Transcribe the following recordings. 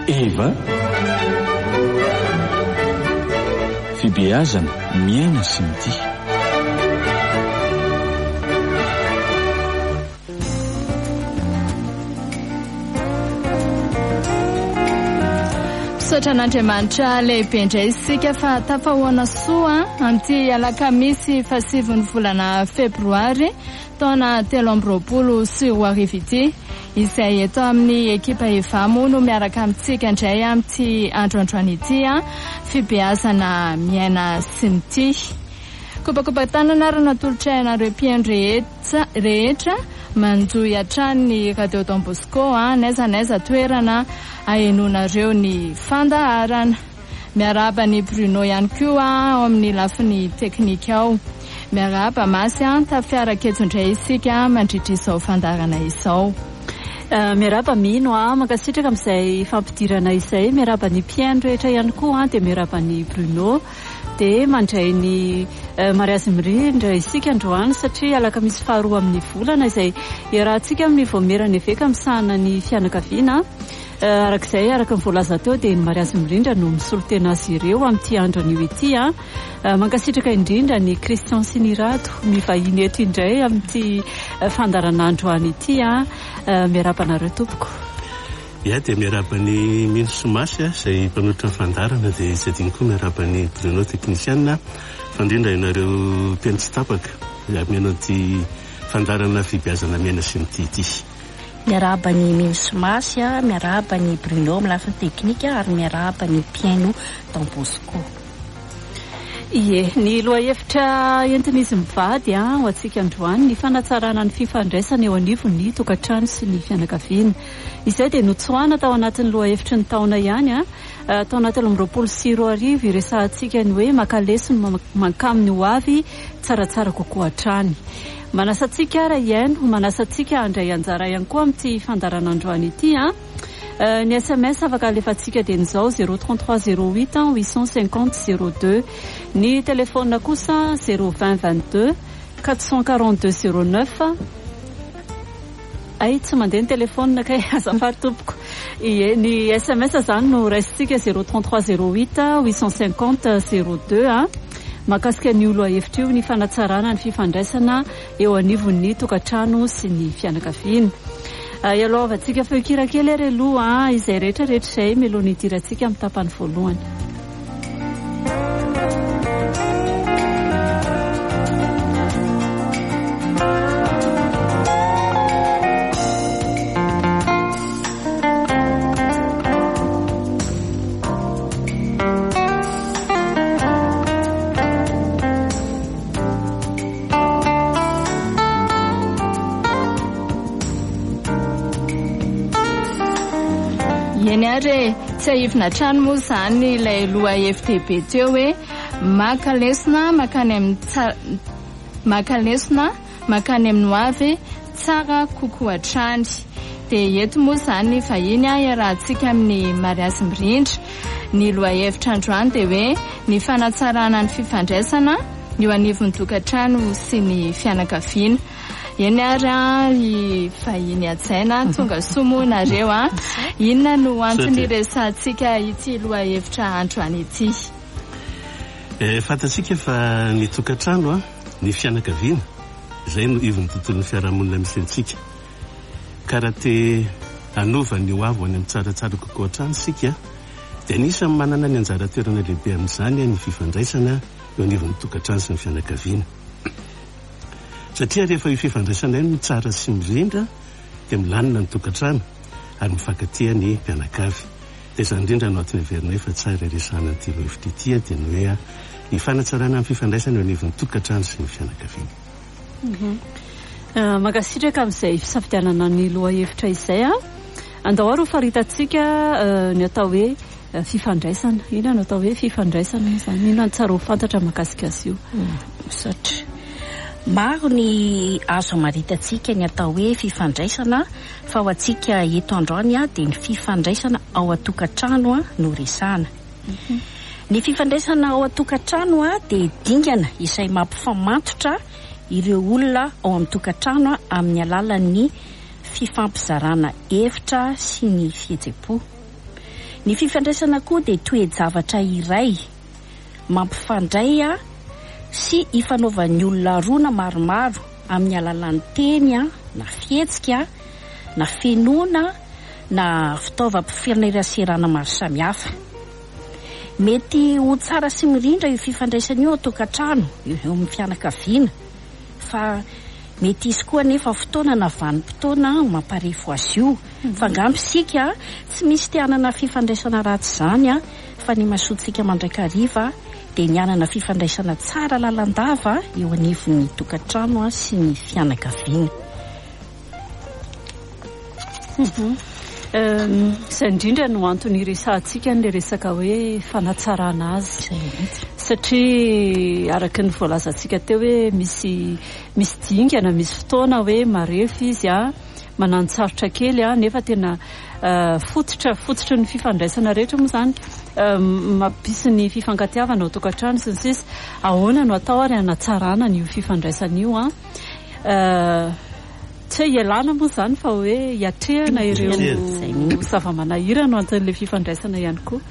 Eva fibeazana miaina sy mitia. Misaotra an'Andriamanitra lehibe indray isika fa tafahoana soa amin'ity alakamisy 7 volana febroary taona 2020 sy 2020 ity, izay eto amin'ny ekipa Eva moa no miaraka amintsika indray amin'ity androandroany ity fibeazana miaina sy mitia. Kopakopa tanana ary natolotra ianareo mpiaino rehetra manjoy hatrany ny Radio Don Bosco n'aiza toerana ahenonareo ny fandaharana. Miaraba ny Bruno ihany koa ao amin'ny lafiny teknika ao. Miaraba masy tafiara ketso indray isika mandritra izao fandaharana izao. Miaraba mino mankasitraka amin'izay fampidirana izay. Miaraba ny mpiaino rehetra ihany koa dia miaraba ny Bruno. Dia mandray ny mariazy mirindra isika androany satria alakamisy faharoa amin'ny volana izay iarahantsika amin'ny voamerana eveka misahana ny fianakaviana. Arak'izay araka ny voalaza teo dia ny mariazy mirindra no misolo tena azy ireo amin'ity andro anio ity. Mankasitraka indrindra ny Christian sy ny Rado mivahiny eto indray amin'ity fandaranandro any ity. Miarabanareo tompoko. Ia dia miarabany Mino Somasy izay mpanotra ny fandarana, dia tsy adino koa miarabany Bruno teknisianina fandrindra ianareo mpiaino tsy tapaka mianao ty fandarana fibeazana miaina sy mitia ity. Miarabany Mino Somasy, miarabany Bruno amin'ny lafiny teknika ary miarabany mpiaino Don Bosco. Ie, ny lohahevitra entin'izy mivady ho antsika androany ny fanatsarana ny fifandraisana eo anivon'ny tokantrano sy ny fianakaviana. Izay dia notsoahana tao anatin'ny lohahevitry ny taona ihany taona 2020 iresahantsika ny hoe makalesy no mankamy ny ho avy tsaratsara kokoa hatrany. Manasantsika ara iaino, manasantsika andray anjara ihany koa amin'ity fandaranandroany ity. Ny SMS afaka alefantsika dia nizao 033 08 850 02. Ny telefona kosa 020 22 442 09. Ay tsy mandeha ny telefona kay azafady tompoko. Ny SMS zany no raisitsika 033 08 850 02. Makasika ny lohahevitra io ny fanatsarana ny fifandraisana eo anivon'ny tokantrano sy ny fianakaviana. Ialovatsika feo kira kely ary aloha izay rehetra izay melony idirantsika amin'ny tapany voalohany. Tsy ahivina trano moa zany ilay loha FTB teo hoe makalesona makany amin'ny hoavy tsara kokoa hatrany. Dia eto moa zany vahiny iarahantsika amin'ny mariazy mirindra. Ny loha hevitra androany dia hoe ny fanatsarana ny fifandraisana eo anivon'ny tokantrano sy ny fianakaviana. Eny ary vahiny atsaina tonga somonareo inona no antony resantsika ity loha hevitra androany ity. Fantatsika fa ny tokantrano ny fianakaviana izay no ivon'ny tontolon'ny fiarahamonina misy antsika. Karaha te hanova ny ho avy any amin'ny tsaratsara kokoa hatrany sika dia anisany manana ny anjara toerana lehibe amin'izany ny fifandraisana eo anivon'ny tokantrano sy ny fianakaviana. Satria rehefa io fifandraisana io tsara sy mirindra dia milanina ny tokantrano ary mifankatia ny mpianakavy. Dia izany indrindra no antony heverina efa tsara resahana ity loha hevitra ity dia ny hoe ny fanatsarana amin'ny fifandraisana eo anivon'ny tokantrano sy ny fianakaviana. Mankasitraka amin'izay fisafidianana ny loha hevitra izay andao ary ho faritantsika ny atao hoe fifandraisana. Ina no atao hoe fifandraisana izany? Ina no tsara ho fantatra mahakasika azy io? Satria maro ny azo maritantsika ny atao hoe fifandraisana fa ho antsika eto androany dia ny fifandraisana ao atokantrano no resahana. Ny fifandraisana ao atokantrano dia dingana izay mampifamatotra ireo olona ao amin'ny tokantrano amin'ny alalan'ny fifampizarana hevitra sy ny fihetsem-po. Ny fifandraisana koa dia toe-javatra iray mampifandray sy ifanaovan'ny olona roa na maromaro amin'ny alalan'ny teny na fihetsika na finoana na fitaovam-pifanairaserana maro samihafa. Mety ho tsara sy mirindra io fifandraisana io an-tokantrano eo amin'ny fianakaviana, fa mety izy koa nefa fotoana na vanim-potoana mamparefo azy io. Fa angambisika tsy misy tianana fifandraisana ratsy izany fa ny mahasoatsika mandraikariva dia ny anana fifandraisana tsara lalandava eo anivon'ny tokantrano sy ny fianakaviana. Izay indrindra no antony resantsika n'ilay resaka hoe fanatsarana azy, satria araka ny voalazantsika teo hoe misy dingana, misy fotoana hoe marefo izy manantsarotra kely nefa tena fototra ny fifandraisana rehetra moa izany mampisy ny fifankatiavana ao tokantrano sy ny sisa. Ahoana no atao ary hanatsarana n'io fifandraisana io tsy ialana moa izany fa hoe hiatrehana ireo zava-manahira no anton'ilay fifandraisana ihany koa.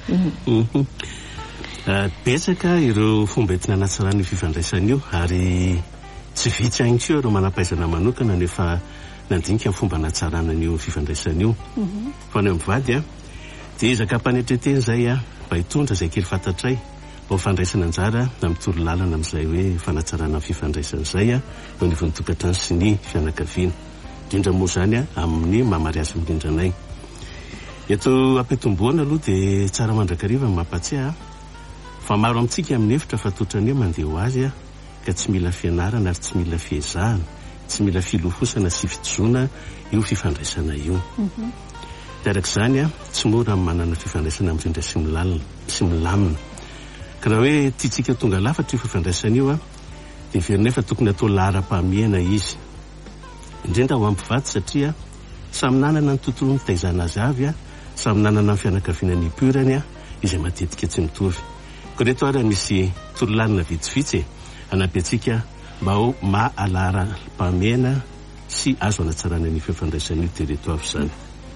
Betsaka ireo fomba entina hanatsarana io fifandraisana io, ary tsy vitsy ihany koa ireo manam-pahaizana manokana nefa nandinika ny fomba hanatsarana io fifandraisana io. Fa ny amin'ny vady dia ezaka mpanetreteny izay mba hitondra izay kely fantatray mba ho fandraisana anjara amin'ny toro-lalana amin'izay hoe fanatsarana fifandraisana izay eo anivon'ny tokantrano sy ny fianakaviana, indrindra moa izany amin'ny mahamariazy mirindranay. Eto ampetomboana aloha dia tsara mandrakariva mampatsiahy fa maro amintsika amin'ny hevitra fa totranio mandeha ho azy ka tsy mila fianarana ary tsy mila fiezahana, tsy mila filofosana sy fitozona io fifandraisana io. Dia arak'izany tsy mora manana fifandraisana mirindra sy milamina. Ka raha hoe tiantsika tonga lafatra io fifandraisana io dia veronefa tokony atao lahara-pahamiana izy, indrindra ho ampivady, satria samy nanana ny tontolo nitaizana azy avy samy nanana ny fianakaviana ny purany izay matetika tsy mitovy. Ko reto ary misy torolalina vitsivitsy hanampy antsika mba ho mahalahara-pahamiana sy azo hanatsarana ny fifandraisana io dia reto avy izany.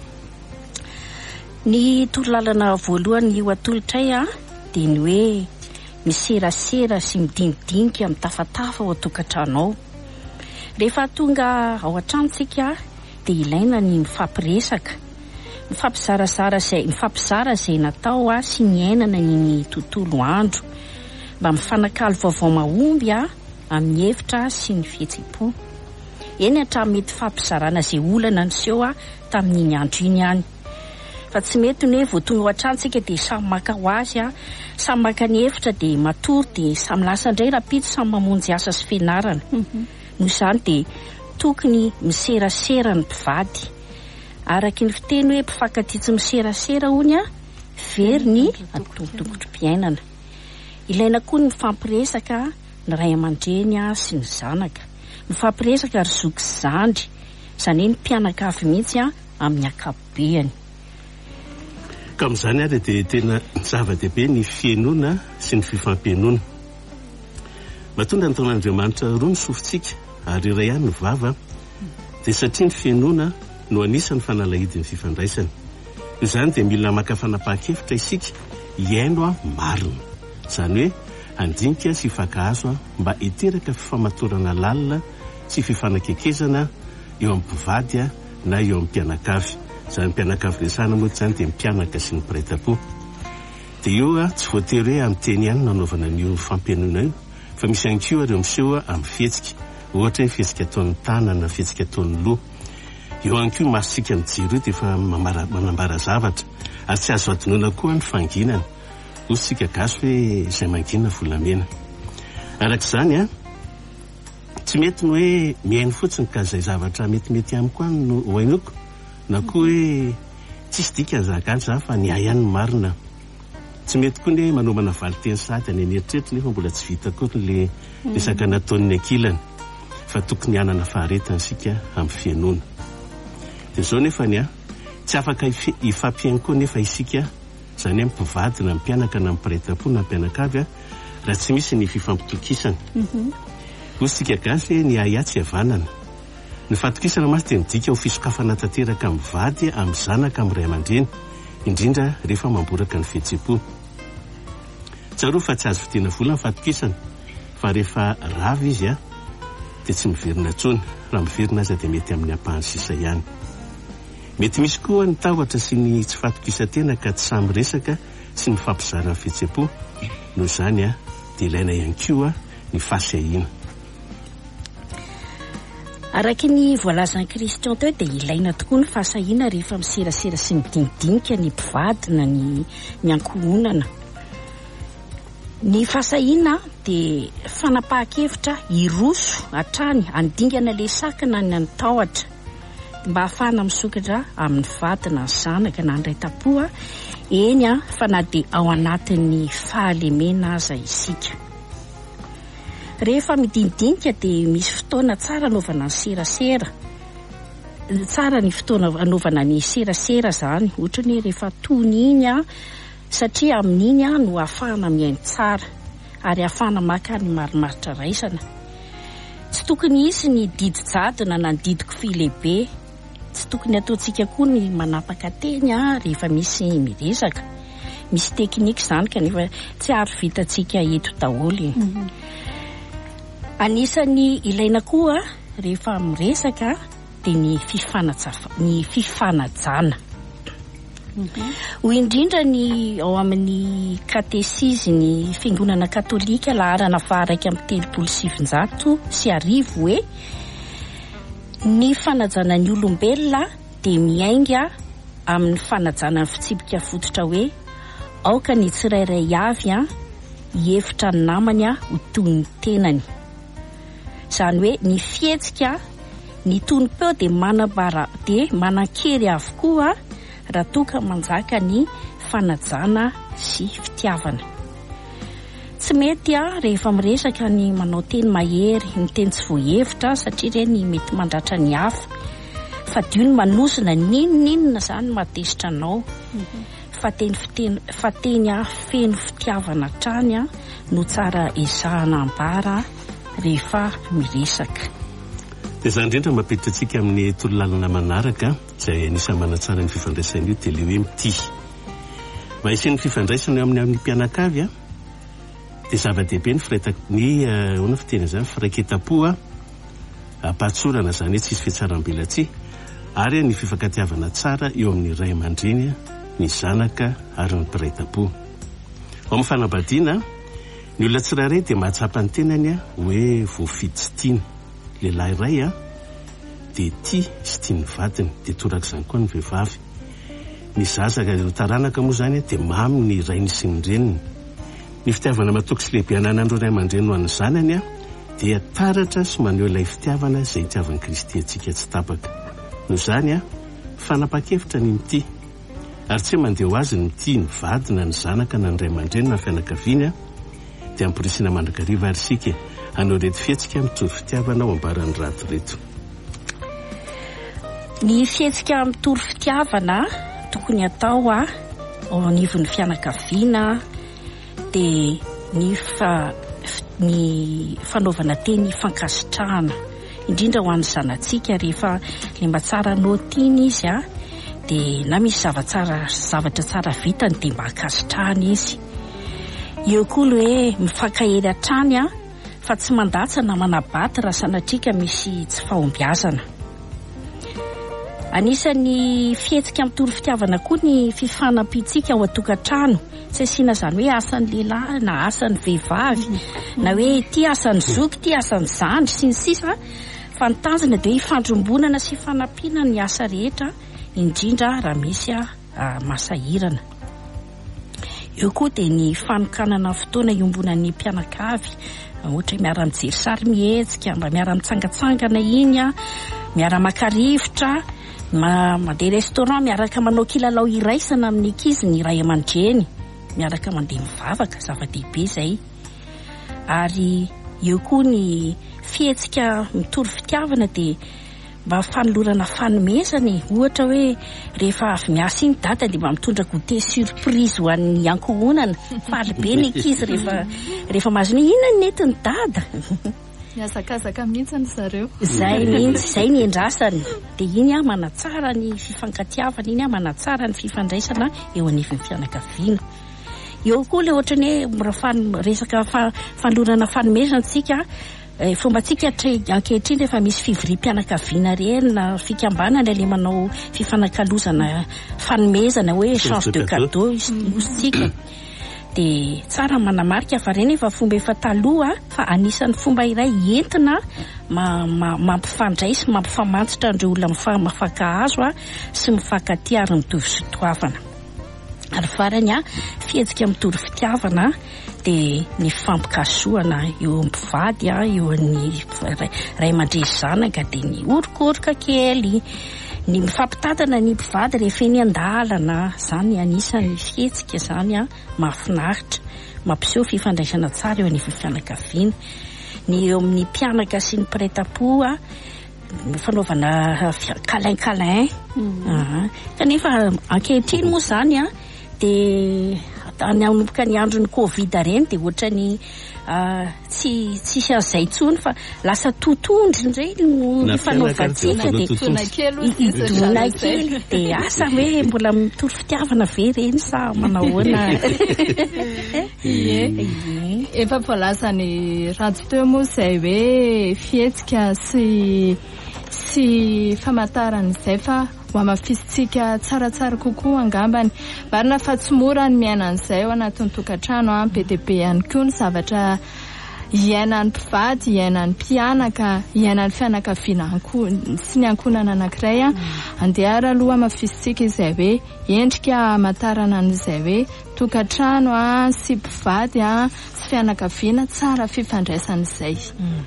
Ny torolalana voalohany io atolotray dia ny hoe miserasera sy midinidinika mitafatafa ao an-tokantrano ao. Rehefa tonga ao an-tranontsika dia ilaina ny mifampiresaka, mifampizara izay natao sy ny ainana ny tontolo andro, mba mifanakalo vaovao mahomby amin'ny hevitra sy ny fihetsem-po. Eny hatramin'ny mety fampizarana izay olana niseho tamin'iny andro iny ihany. Fa tsy mety ny hoe voatonga ao an-tranontsika dia samy maka ho azy samy maka ny hevitra dia matory dia samy lasa indray rapito samy mamonjy asa sy fianarana. Noho izany dia tokony miserasera ny mpivady. Araky ny fiteny hoe mpifankatia tsy miserasera hony very ny atontokotrom-piainana. Ilaina koa ny mifampiresaka ny ray aman-dreny sy ny zanaka, mifampiresaka ary zoky sy zandry, izany hoe ny mpianakavy mihitsy amin'ny ankapobeny. Ka amin'izany ary dia tena zava-dehibe ny fiainoana sy ny fifampiainoana. Mahatonga ny taon'Andriamanitra roa ny sofintsika ary iray ihany ny vava, dia satria ny fiainoana no anisan'ny fanalahidin'ny fifandraisana. Izany dia mila maka fanapahan-kevitra isika hiaino marina, izany hoe andinika sy hifankahazo mba hiteraka fifamatorana lalina sy fifanakekezana eo amin'ny mpivady na eo amin'ny mpianakavy. Izany mpianakavy resana moa izany dia mpianaka sy ny mpiray-tam-po. Dia io tsy voatery hoe amin'ny teny ihany nanaovana n'io fampiainoana io, fa misy ihany koa ireo miseho amin'ny fihetsika, ohatra hoe fihetsika ataon'ny tanana, fihetsika ataon'ny loha. Eo ihany koa masitsika ny jiro dia efa manambara zavatra, ary tsy azo adinoana koa ny fanginana. Ositsika gasy hoe izay mangina volamena. Arak'izany tsy mety ny hoe mihaino fotsiny ka izay zavatra metimety amiko any no hoainoko, na koa hoe tsisy dika ny zaka za fa ny ihany marina. Tsy mety koa ny hoe manomana valiteny sady any aneritreritra nefa mbola tsy vita koa le resaka nataon'ny ankilany, fa tokony hanana faharetana isika amin'ny fiainoana. Dia izao nefa tsy afaka hifampiaino koa nefa isika, izany hoe mpivady na mpianaka na mpiray-tam-po na mpianakavy raha tsy misy ny fifampitokisana. Ositsika gasy ny ahiatsy havanana. Ny fahatokisana masy dia midika ho fisokafana tanteraka amin'ny vady, amin'ny zanaka, amin'ny ray aman-dreny. indrindra rehefa mamboraka ny fihetsem-po. Tsaroa fa tsy azo fitiana vola ny fatokisana, fa rehefa rava izy dia tsy miverina intsony. Raha miverina aza dia mety amin'ny ampahany sisa ihany. Mety misy koa ny tahotra sy ny tsy fatokisantena ka tsy samy resaka sy ny fampizarana ny fihetsem-po. Noho izany dia ilaina ihany koa ny fahasahiana. Araky ny voalazan'i Kristian teo dia ilaina tokoa ny fahasahiana rehefa miserasera sy midinidinika ny mpivady na ny ankohonana. Ny fahasahiana dia fanapahan-kevitra hiroso hatrany handingana le sakana ny antahotra mba hahafahana misokatra amin'ny vady na ny zanaka na ny ray-tapoa eny fa na dia ao anatin'ny fahalemena aza isika. Rehefa midinidinika dia misy fotoana tsara anaovana ny serasera. Tsara ny fotoana anaovana ny serasera zany, ohatra ny rehefa tony iny satria amin'iny no ahafahana mihaino tsara ary ahafahana maka ny marimaritra raisana. Tsy tokony hisy ny didy jadona na ny didiko filehibe. Tsy tokony ataontsika koa ny manapaka teny rehefa misy miresaka. Misy teknika zany kanefa tsy ary vitantsika eto daholo. Anisany ilaina koa rehefa miresaka dia ny fifanajana. Hoy indrindra ny ao amin'ny katesisy ny fiangonana katolika laharana faha 1:370 hoe ny fanajana ny olombelona dia miainga amin'ny fanajana ny fitsipika fototra hoe aoka ny tsirairay avy hiefitra ny namany ho toy ny tenany. Izany hoe ny fihetsika ny tonom-peo dia manan-kery avokoa raha toka manjaka ny fanajana sy fitiavana. Tsy mety rehefa miresaka ny manao teny mahery, ny teny tsy voahevitra satria ireny mety mandratra ny hafa. Fa dio ny manosina ninona zany matesitra anao. Fa teny feno fitiavana trany no tsara ezahana ambara rehefa miresaka. Dia izany indrindra mampiditra antsika amin'ny tololalana manaraka izay anisany manatsara ny fifandraisana io dia le hoe mity. Mba hisian'ny fifandraisana amin'ny mpianakavy dia zava-dehibe ny hoana fiteny zany firaiketam-po ampatsorana zany hoe tsisy fiatsaram-belatsia ary ny fifankatiavana tsara eo amin'ny ray aman-dreny, ny zanaka ary ny mpiray-tam-po. Ao amin'ny fanambadiana ny olona tsirairay dia mahatsapa ny tenany hoe voafidy tsy tiany. Lehilahy iray dia tia sy tia ny vadiny, dia torak'izany koa ny vehivavy. Ny zazaka taranaka moa zany dia mamy ny rainy sy ny reniny. Ny fitiavana matoky sy lehibe ananan'ireo ray aman-dreny ho an'ny zanany dia taratra sy maneho ilay fitiavana izay itiavan'i Kristy antsika tsy tapaka. Noho izany fanapa-kevitra ny mity, ary tsy mandeha ho azy ny mity ny vady na ny zanaka na ny ray aman-dreny na fianakaviana dia ampirisina mandrakariva ary sika hanao reto fihetsika mitovy fitiavana ao ambaran'ny rato reto. Ny fihetsika mitory fitiavana tokony atao ao anivon'ny fianakaviana dia ny fanaovana teny fankasitrahana indrindra ho an'ny zanatsika rehefa le mba tsara anao tiany izy dia na misy zavatra tsara vitany dia mba hakasitrahana izy. Eo koa le hoe mifankahely hatrany fa tsy mandatsa na manabaty raha sanatrika misy tsy fahombiazana. Anisan'ny fihetsika mitory fitiavana koa ny fifanampiantsika ao an-tokantrano. Tsy asiana zany hoe asan'ny lehilahy na asan'ny vehivavy na hoe ty asan'ny zoky, ty asan'ny zandry sy ny sisa, fa ny tanjona dia ifandrombonana sy fanampiana ny asa rehetra indrindra raha misy masahirana. Eo koa dia ny fanokanana fotoana iombonan'ny mpianakavy, ohatra miara-mijery sary mihetsika, mba miara-mitsangatsangana iny, miara-maka rivotra, mandeha restaurant miaraka manao kilalao iraisana amin'ny ankizy ny ray aman-dreny, miaraka mandeha mivavaka, zava-dehibe izay. Ary eo koa ny fihetsika mitory fitiavana dia mba fanolorana fanomezany, ohatra hoe rehefa avy miasa iny dada dia mba mitondra goûter surprise ho an'ny ankohonana. Faly be ny ankizy rehefa mahazo ny inona ny nentin'ny dada. miazakazaka mihitsy zareo zay mihitsy zay ny endrasany de iny a manatsara ny fifankatiavana iny a manatsara ny fifandraisana eo anivon'ny fianakaviana eo koa le ohatrany hoe resaka fanolorana fanomezantsika fomba tsika ankehitriny rehefa misy fivorim-pianakaviana reny na fikambanana le manao fifanakalozana fanomezana hoe échange de cadeau nositsika de tsara manamarika fa reny efa fomba efa taloha fa anisan'ny fomba iray entina mampifandray sy mampifamantsitra andreo olona mifankahazo sy mifankatia ary mitovy sy toavana ary farany fihetsika mitovy fitiavana de ny fampikasoana eo ampivady eo amin'ny ray aman-dreny zanaka de ny orokoroka kely ny mifampitadana ny mpivady rehefa eny andalana zany anisan'ny fihetsika zany mahafinaritra mampiseho fifandraisana tsara eo anivon'ny fianakaviana ny eo amin'ny mpianaka sy ny mpiretam-po fanaovana câlin kanefa ankehitriny moa zany de nanomboka ny andron'ny covid reny de ohatrany tsy azay tsony fa lasa totondry ndray no fanaovantsika de idona kely de asa hoe mbola mitory fitiavana ve reny sa manahoana efa voalaza ny radio teo moa zay hoe fihetsika sy famantaran'izay fa mafisitsika tsaratsara kokoa angambany marina fa tsy mora ny miaina an'izay ao anatin'ny tokantrano be dia be ihany koa ny zavatra iainan'ny mpivady iainan'ny mpianaka iainan'ny fianakaviana sy ny ankonana anankiray andeha araloha mafisitsika izay hoe endrika amantarana an'izay hoe tokantrano sy mpivady sy fianakaviana tsara fifandraisan'izay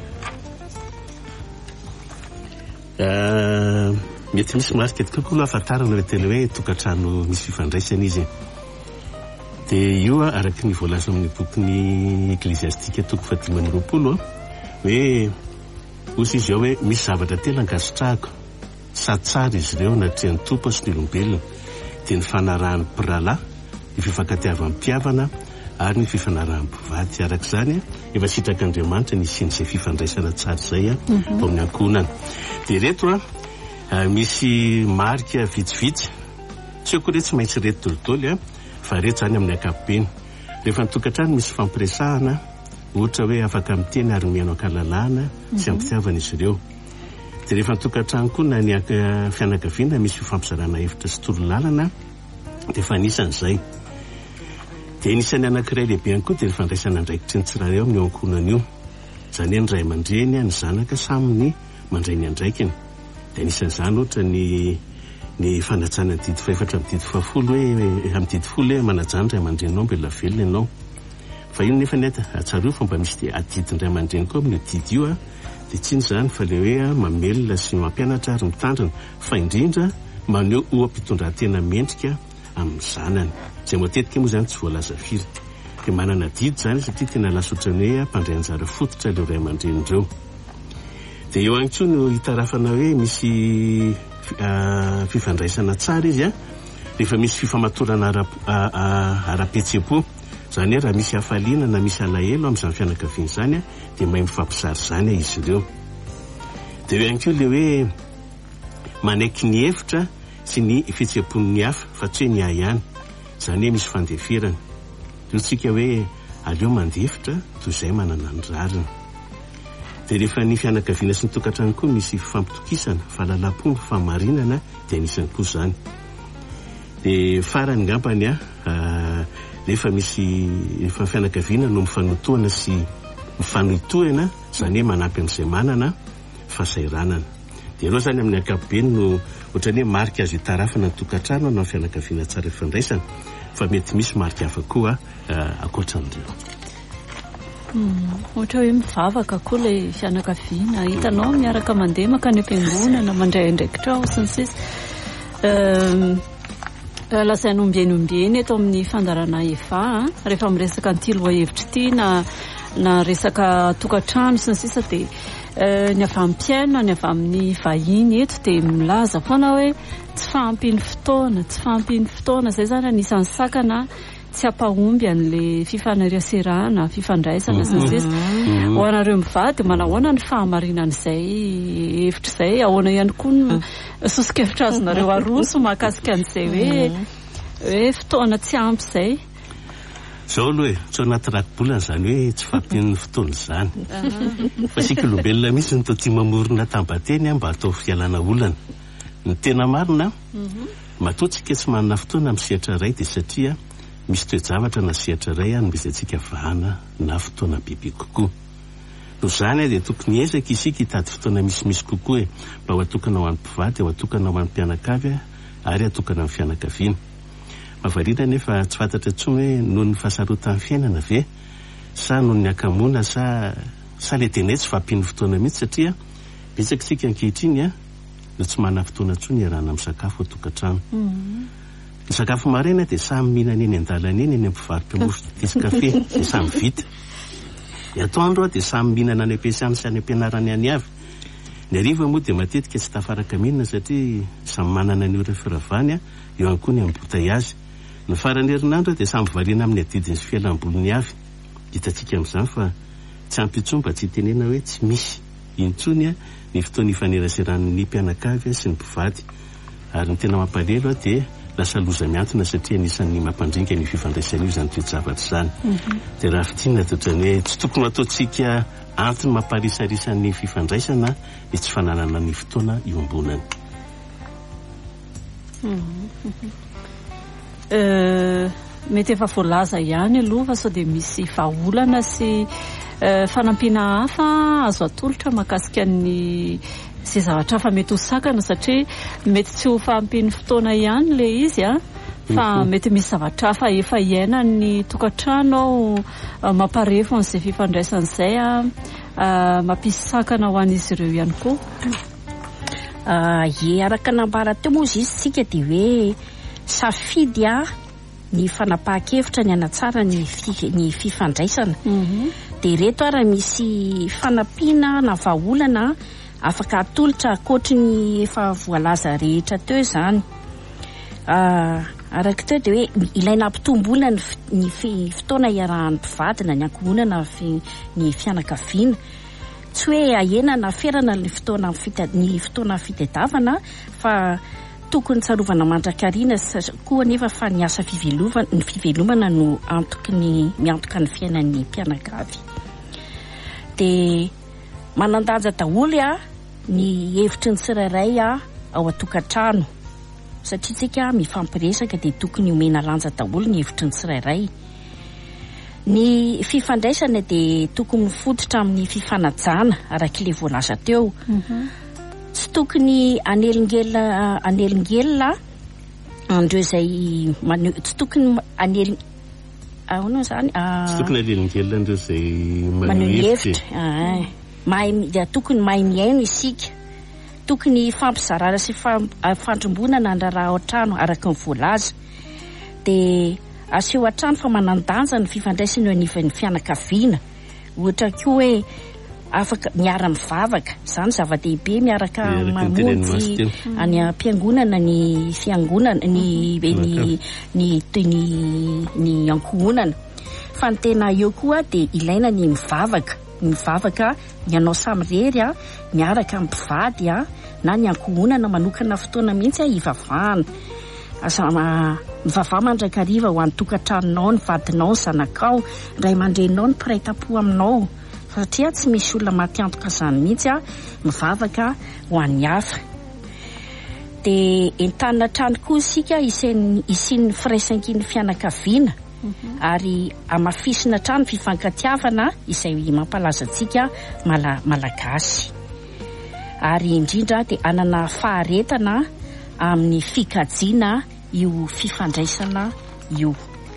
mety misy marika kokoa ahafantarana le tena hoe tokantrano misy fifandraisana izy de io araky ny voalaza amin'ny bokyny eklesiastika toko 5:20 hoe osy izy ao hoe misy zavatra telo ankasitrahako sady tsara izy ireo natrehan'ny tompo sy ny olombelona de ny fanarahan'ny mpiralahy ny fifankatiavan'ny mpiavana ary ny fifanarahan'ny mpivady arak'izany efa sitrak'Andriamanitra ny isin'izay fifandraisana tsara zay ao amin'ny ankonana de reto misy marika vitsivitsy tsy eo koa re tsy maintsy reto dolidoly fa reto zany amin'ny ankapobeny rehefa nitokantrano misy fampiresahana ohatra hoe afaka miteny ary mihaino ankalalahana sy ampitiavana izy ireo de rehefa nitokantrano koa na ny fianakaviana misy fifampizarana hevitra sy torolalana de fa anisan'izay de anisan'ny anankiray lehibe ihany koa de ny fandraisana andraikitry ny tsirairay eo amin'ny eo ankonana io zany hoe ny ray aman-dreny ny zanaka samyny mandray ny andraikiny de anisan'izany ohatra ny fanatsana didy 4 amin'ny didy 10 hoe amin'ny didy 10 hoe manajany ray aman-drenynao mbela velona ianao fa io nefa ny atsaroa fa mba misy de adidiny ray aman-dreny koa amin'ny didy io de tsy zany fa le hoe mamelona sy mampianatra ary mitandrina fa indrindra maneho oam-pitondran-tena mendrika amin'ny zanany zay matetika moa zany tsy voalaza firy de manana didy zany satria tena lasotrany hoe mpandray anjara fototra leo ray aman-dreny ireo de eo any koa no hitarafana hoe misy fifandraisana tsara izy rehefa misy fifamatorana ara-petsepo zany hoe raha misy hafaliana na misy alahelo amin'izany fianakaviana zany de mahay mifampizary zany izy ireo de eo any koa le hoe manaiky ny hevitra sy ny fihetseham-pon'ny hafa fa tsy hoe ny ahy ihany zany hoe misy fandeferana io tsika hoe aleo mandefitra toy izay manana ny rariny de rehefa ny fianakaviana sy ny tokantrano koa misy fifampitokisana fahalalam-pomba fahamarinana de anisany koa zany de farany ngambany rehefa misy efa fianakaviana no mifanotoana sy mifanoitohana zany hoe manampy amin'izay manana fahasairanana de ireo zany amin'ny ankapobeny no ohatrany hoe marika azo hitarafana ny tokantrano na fianakaviana tsara fifandraisana fa mety misy marika hafa koa akoatran'ireo ohatra hoe mivavaka koa le fianakaviana hitanao miaraka mandeha makany am-piangonana mandray andraikitrao sy ny sisa lasainy ombienombieny eto amin'ny fandarana efa rehefa miresaka an'ity loha-hevitra ity na resaka tokantrano sy ny sisa de ny avy amin'ny mpiaino ny avy amin'ny vahiny eto de milaza foana hoe tsy fahampiny fotoana zay zany anisan'ny sakana tsy ampahomby an'le fifanaraserana fifandraisana sasisa ho anareo mivady manahoana ny fahamarinan'izay hevitra izay ahoana ihany koa ny sosikevitra azonareo aroso mahakasika an'izay hoe fotoana tsy ampy izay zao aloha tsy anaty rakobolana zany hoe tsy fampin'ny fotoana izany fa sika olombelona mihitsy ny toa tia mamorona tambateny mba atao fialana olana ny tena marina matoatsika tsy manana fotoana amin'ny sehatra ray dia satria misy toe-javatra na sehatra ray no misy antsika vahana na fotoana bebe kokoa no zany dia tokony ezaka isika hitady fotoana misimisy kokoa mba ho atokana ho an'ny mpivady ho atokana ho an'ny mpianakavy ary atokana amin'ny fianakaviana mahavariana nefa tsy fantatra intsony hoe noho ny fahasarotan'ny fiainana ve sa noho ny akamoana sa le tena tsy fampiny fotoana mihitsy satria betsaka isika ankehitriny no tsy manana fotoana intsony iarahana amin'ny sakafo atokantrano ny sakafo maraina dia samy mihinana eny an-dalana eny eny ampivarom-piamosy tisy kafe dia samy vita ny atoandro dia samy mihinana any ampiasany sy any ampianarany any avy ny hariva moa dia matetika tsy tafaraka mihinana satria samy manana ny ora firavany eo ihany koa ny embouteillage ny farany herinandro dia samy variana amin'ny adidiny sy fialamboliny avy hitantsika amin'izany fa tsy ampy intsony mba tsy tenena hoe tsy misy intsony ny fotoana ifaneraseran'ny mpianakavy sy ny mpivady ary ny tena mampalelo dia lasa loza miantona satria anisan'ny mampandringa ny fifandraisana io izany toe-javatra izany dia raha fitinina totrany hoe tsy tokony ataontsika antony mamparisarisan'ny fifandraisana ny tsy fananana ny fotoana iombonany mety efa voalaza ihany aloha fa sao dia misy vahaolana sy fanampiana hafa azo atolotra mahakasika ny izay zavatra hafa mety ho sakana satria mety tsy ho fahampiny fotoana ihany le izy fa mety misy zavatra hafa efa iainany tokantrano mamparefo an'izay fifandraisan'izay mampisy sakana ho an'izy ireo ihany koa araka nambara teo moa izy tsika dia hoe safidy ny fanapahan-kevitra ny anatsara ny fifandraisana dia reto raha misy fanampiana na vahaolana afaka atolotra akoatry ny efa voalaza rehetra teo izany araka teo dia hoe ilaina ampitomboana ny fotoana iarahan'ny mpivadina ny ankohonana ny fianakaviana tsy hoe ahenana ferana ny fotoana fitadiavana fa tokony tsarovana mandrakariana koa nefa fa ny asa fivelomana no miantoka ny fiainan'ny mpianakavy dia manandanja daholo ny hevitry ny tsirairay ao atokantrano satria tsika mifampiresaka dia tokony homena lanja daholo ny hevitry ny tsirairay ny fifandraisana dia tokony mifototra amin'ny fifanajana arak'ilay voalaza teo tsy tokony anelingelina andreo izay tsy tokony ahoana zany tsy tokony anelingelina andreo izay maneho hevitra dia tokony mahay miaino isika tokony fampizarana sy fandrombonana andraraha an-trano araka ny voalaza dia aseho an-trano fa manandanja ny fifandraisana eo anivon'ny fianakaviana ohatra koa hoe afaka miara-mivavaka izany zava-dehibe miaraka mamonjy any am-piangonana ny fiangonana ny ankohonana fa ny tena eo koa dia ilaina ny mivavaka ny anao samirery miaraka mpivady na ny ankohonana manokana fotoana mihitsy hivavahana mivavaha mandrakariva ho an'ny tokantranonao ny vadinao ny zanakao ray aman-dreninao ny mpiray tam-po aminao satria tsy misy olona mampiantoka izany mihitsy mivavaka ho an'ny hafa dia entanina trano koa isika isin'ny firaisan-kiny fianakaviana ary amafisina trano fifankatiavana izay mampalaza antsika malagasy ary indrindra dia anana faharetana amin'ny fikajiana io fifandraisana io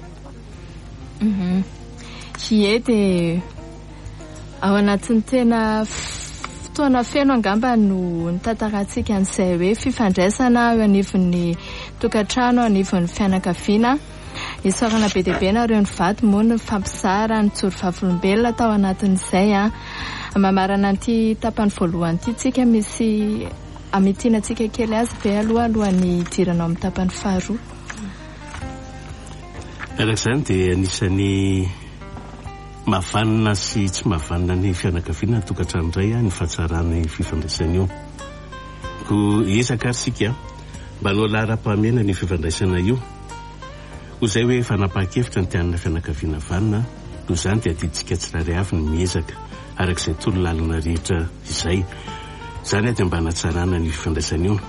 ie dia ao anatin'ny tena fotoana feno angamba no nitantaratsika an'izay hoe fifandraisana eo anivon'ny tokantrano anivon'ny fianakaviana isaorana be dehibe nareo ny vady moa ny fampizara ny tsoro vavolombelona tao anatin'izay mamarana an'ity tapany voalohany ity tsika misy amitiana tsika kely azy be alohan'ny idiranao amin'ny tapany faharoa Arak'izany dia anisan'ny mahavanina sy tsy mahavanina ny fianakaviana tokantrano iray ny fahatsarany fifandraisana io. Ko ezaka arsika mba hanao laharam-pahamena ny fifandraisana io. Ho izay hoe fanapahan-kevitra ny tianana fianakaviana vanina, noho izany dia adiditsika tsirairay avy ny miezaka arak'izay tolo-lalina rehetra izay. Izany dia mba hanatsarana ny fifandraisana io.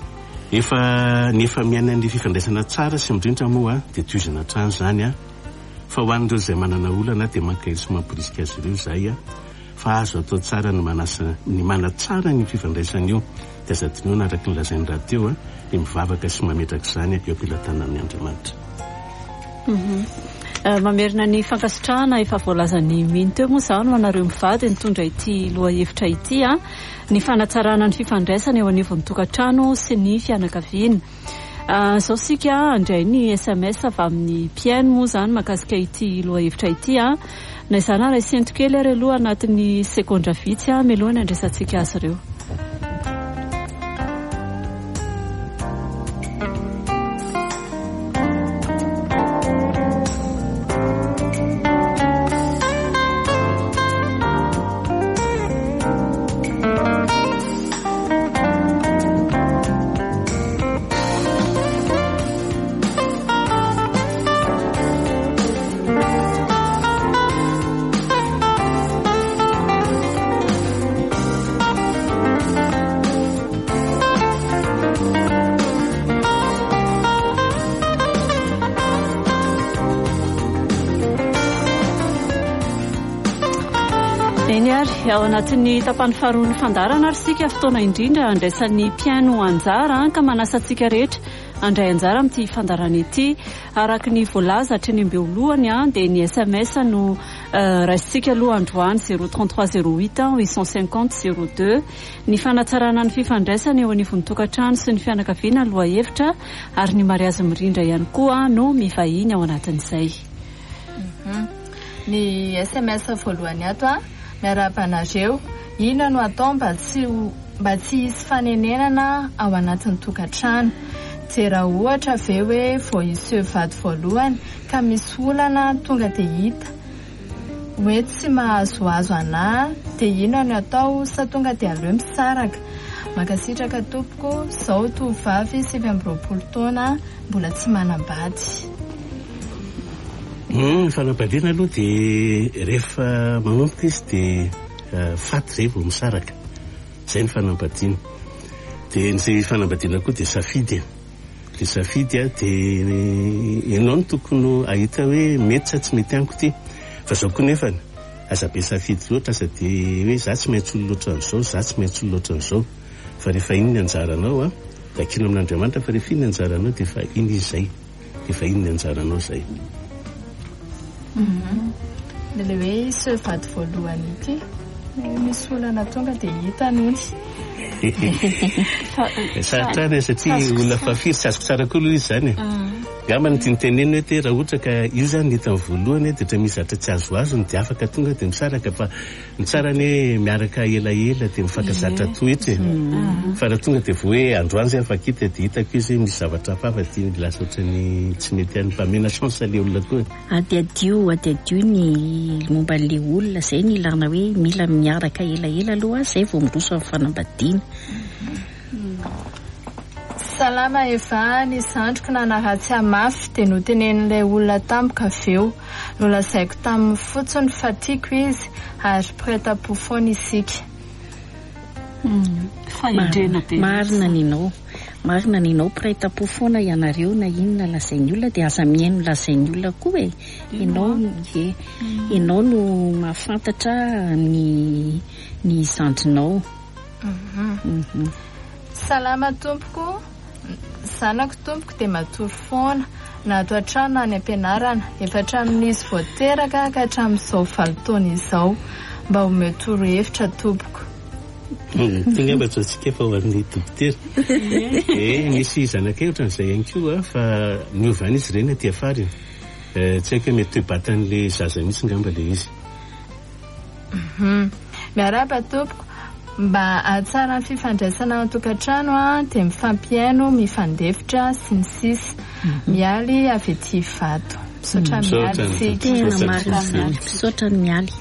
Nefa miaina ny fifandraisana tsara sy midrindra moa dia toizana trano izany fa ho an'ireo izay manana olana dia mankahelo sy mamporisika azy ireo izay fa azo atao tsara ny manatsara ny fifandraisana io dia zadinoana araka ny lazainy raha teo ny mivavaka sy mametraka izany eo ampilatanan'ny Andriamanitra. Mamerina ny fankasitrahana efa voalazany mino teo moa izany ho anareo mivady nitondra ity loha hevitra ity ny fanatsarana ny fifandraisana eo anivon'ny tokantrano sy ny fianakaviana. Izao sika andray ny SMS avy amin'ny mpiaino moa izany mahakasika ity loha hevitra ity na izany raha isento kely ary aloha anatin'ny sekondra vitsy mialoha ny andresantsika azy ireo. Ao anatin'ny tapany faharoa ny fandarana ary sika fotoana indrindra andraisan'ny mpiaino anjara ka manasantsika rehetra andray anjara amin'ity fandarana ity araka ny voalaza hatreny ambeolohany dia ny SMS no raisitsika aloha androany 033 08 850 02 ny fanatsarana ny fifandraisana eo anivon'ny tokantrano sy ny fianakaviana loha hevitra ary ny mariazy mirindra ihany koa no mivahiny ao anatin'izay. Ny SMS voalohany ato miara-panareo ina no atao mba tsy hisy fanenenana ao anatin'ny tokantrano. Dia raha ohatra ve hoe vao hisy vady voalohany ka misy olana tonga dia hita hoe tsy mahazoazo anahy dia ina no atao sa tonga dia aleo misaraka. Mankasitraka tompoko izao tovavy 7 taona mbola tsy manambady. Fanambadiana aloha dia rehefa manomboka izy dia faty izay vao misaraka. Izay ny fanambadiana. Dia ny fanambadiana koa dia safidy. Dia safidy dia ianao no tokony ahita hoe mety sa tsy mety amiko ity. Fa izao koa nefany aza be safidy loatra aza dia hoe za tsy maintsy olo loatra an'izao, za tsy maintsy olo loatra an'izao. Fa rehefa iny ny anjaranao dia kino amin'Andriamanitra fa rehefa iny ny anjaranao dia fa iny izy izay. Dia fa iny ny anjaranao izay. Ilay hoe isy vady voalohany ity misy olana tonga dia hita nony. Sahatrany satria olona fafiry tsy azoko tsara koa aloha izy izany. Gamba ny tiniteneny hoe raha ohatra ka io izany ny hitany voalohany dia misy zatra tsy azo azo ny dia afaka tonga dia misaraka fa ny tsarany hoe miaraka elaela dia mifankazatra toetra. Fa raha tonga dia vao hoe androany izay afakita dia hitako izy misy zavatra hafa dia lasa ohatran'ny tsy mety an'ny mpamena chance le olona koa. Adiadio ny momba le olona izay ny ilana hoe mila miaraka elaela aloha izay vao miroso amin'ny fanambadiana. Salama efa ny sandroko na ratsy amafy dia notenen'ilay olona tampoka aveo no lazaiko tamin'ny fotsiny fa tiako izy ary prêt-à-pot foana isika. Marina ninao prêt-à-pot foana ianareo na inona lazainy olona dia aza mihaino lazainy olona koa ianao no mahafantatra ny zandrinao. Salama tompoko, zanako tompoko dia matory foana na ato an-trano na any am-pianarana efa hatramin'izy vao teraka ka hatramin'izao 7 taona izao mba ho metoro hevitra tompoko. Tonga mba tsotsika efa ho an'ny dokotera. Misy zanakay ohatran'izay ihany koa fa niovana izy ireny aty afara. Tsy haiko mety toebatan'ilay zaza mihitsy ngamba ilay izy. Miaraba tompoko mba atsara ny fifandraisana ao an-tokantrano dia mifampiaino, mifandefitra sy ny sisa. Mialy avy ety Vato. misaotra mialy tena marina misaotra ny mialy.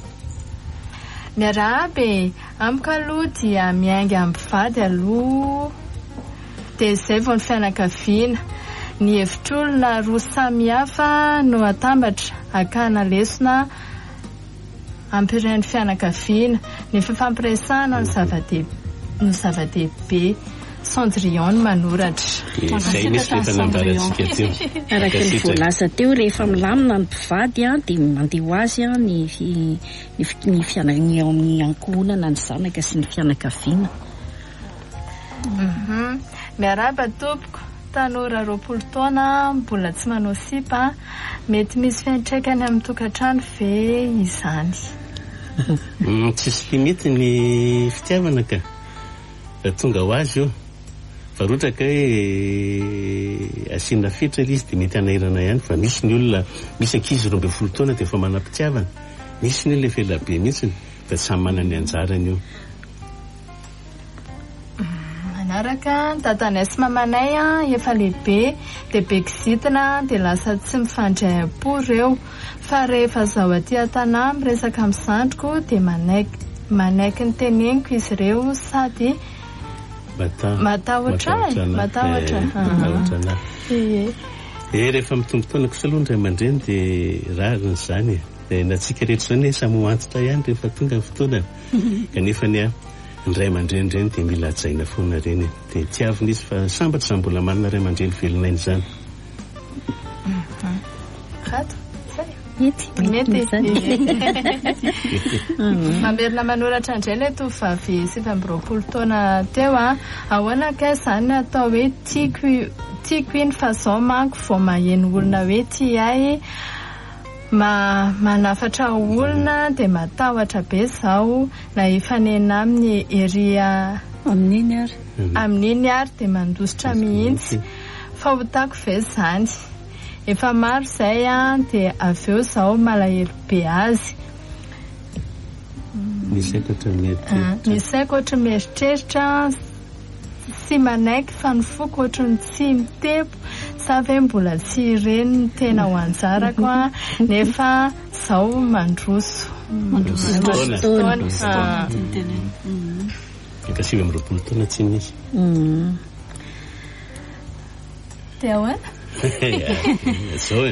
miarabe amiko aloha dia miainga ambivady aloha dia zay vao ny fianakaviana. Ny hevitr'olona roa samihafa no atambatra akana lesona ampiren'ny fianakaviana. Ny fifampiresahana no zava-dehibe. Cendrillon manoratra. Zay misy rehefa nambarantsika teo. Araka ny voalaza teo rehefa milamina ny mpivady dia mandeha ho azy ny fianany ao amin'ny ankohonana ny zanaka sy ny fianakaviana. Miaraba tompoko tanora 20 taona mbola tsy manao sipa, mety misy fiantraikany amin'ny tokantrano ve izany? Tsisy limity ny fitiavana ka tonga ho azy io. Fa rotraka hoe asiana fetra izy dia mety anairana ihany. Fa misy ny olona misy ankizy 12 taona dia efa manam-pitiavana, misy ny olona efa ela be mihitsy fa samy manana ny anjarany io. Manaraka tatanay sy mamanay efa lehibe dia bekizitina dia lasa tsy mifandray am-po ireo. Fa rehefa zaho aty an-tanà miresaka amin'ny zandriko dia manaiky ny teneniko izy ireo sady matahotra rehefa mitombo taona kosa aloha ny ray aman-dreny dia rariny izany. Dia natsika rehetra izany hoe samy hoantitra ihany rehefa tonga ny fotoana. Kanefa ny ray aman-dreny reny dia mila hajaina foana reny. Dia tiavina izy fa sambatra izany mbola manana ray aman-dreny velonainy izany. Mety mamerina manoratra indray ilay tovovavy 20 taona teo ahoana kay izany atao hoe tiako iny fa zao manko vao maheno olona hoe ty ahy manafatra olona dia matahotra be zao na ifanena amin'ny eria amin'iny ary dia mandositra mihitsy fa hotako ve izany. Efa maro zay dia avy eo zao malahelo be azy. Misy aiko ohatra mieritreritra sy manaiky fa ny foko ohatra ny tsy mitebo sa ve mbola tsy ireny ny tena ho anjarako nefa zao mandroso taona. Eka 20 taona tsy misy. Dia ahoana? Zao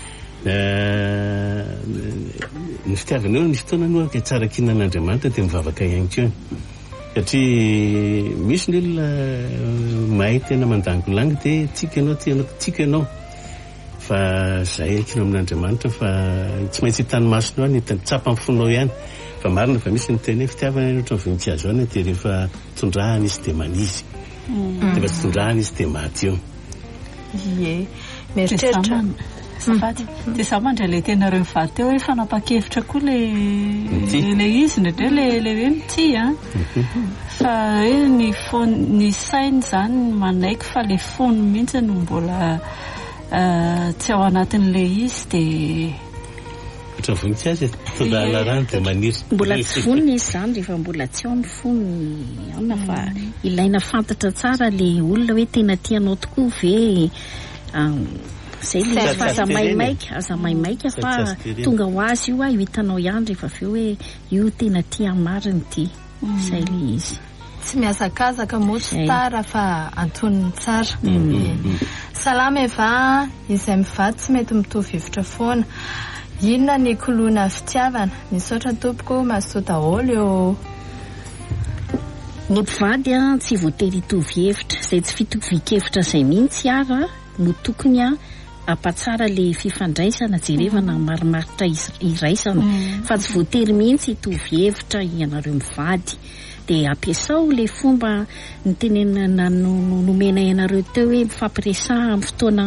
ny fitiavana eo ny fotoana aloha ka tsara kinan'Andriamanitra dia mivavaka ihany koa. Satria misy ny olona mahay tena mandangolangy dia tiako ianao fa zay kino amin'Andriamanitra fa tsy maintsy hitany masonao ny tsapa amin'ny fonao ihany. Fa marina fa misy ny tena fitiavana ohatra ny voninkazo any dia rehefa tondrahana izy dia manizy, rehefa tsy tondrahana izy dia maty eo. Mieritreritra dia za mandray ilay tenareo mivady teo hoe fanapa-kevitra koa ilay izy ndraindray ilay hoe mity fa hoe ny sainy izany manaiky fa ilay fony mihitsy no mbola tsy ao anatin'ilay izy dia ohatra voninkazo tondrahana rano dia maniry mbola tsy vonina izy izany rehefa mbola tsy ao ny fony aona fa ilaina fantatra tsara ilay olona hoe tena tianao tokoa ve zay le fa aza maimaika fa tonga ho azy io io hitanao ihany rehefa avy eo hoe io tena tia mariny ty zay le izy tsy miazakazaka moa tsy tara fa antoniny tsara. Salama eva izay mivady tsy mety mitovy hevitra foana. Inona ny kolona fitiavana? Misaotra tompoko mahasoa daholo eo. Ny mpivady tsy voatery hitovy hevitra, izay tsy fitovik-hevitra izay mihitsy ara no tokony ampatsara le fifandraisana jerevana marimaritra iraisana fa tsy voatery mihitsy hitovy hevitra ianareo mivady. Dia ampiasao le fomba ny tenenana nomena ianareo teo hoe mifampiresaha amin'ny fotoana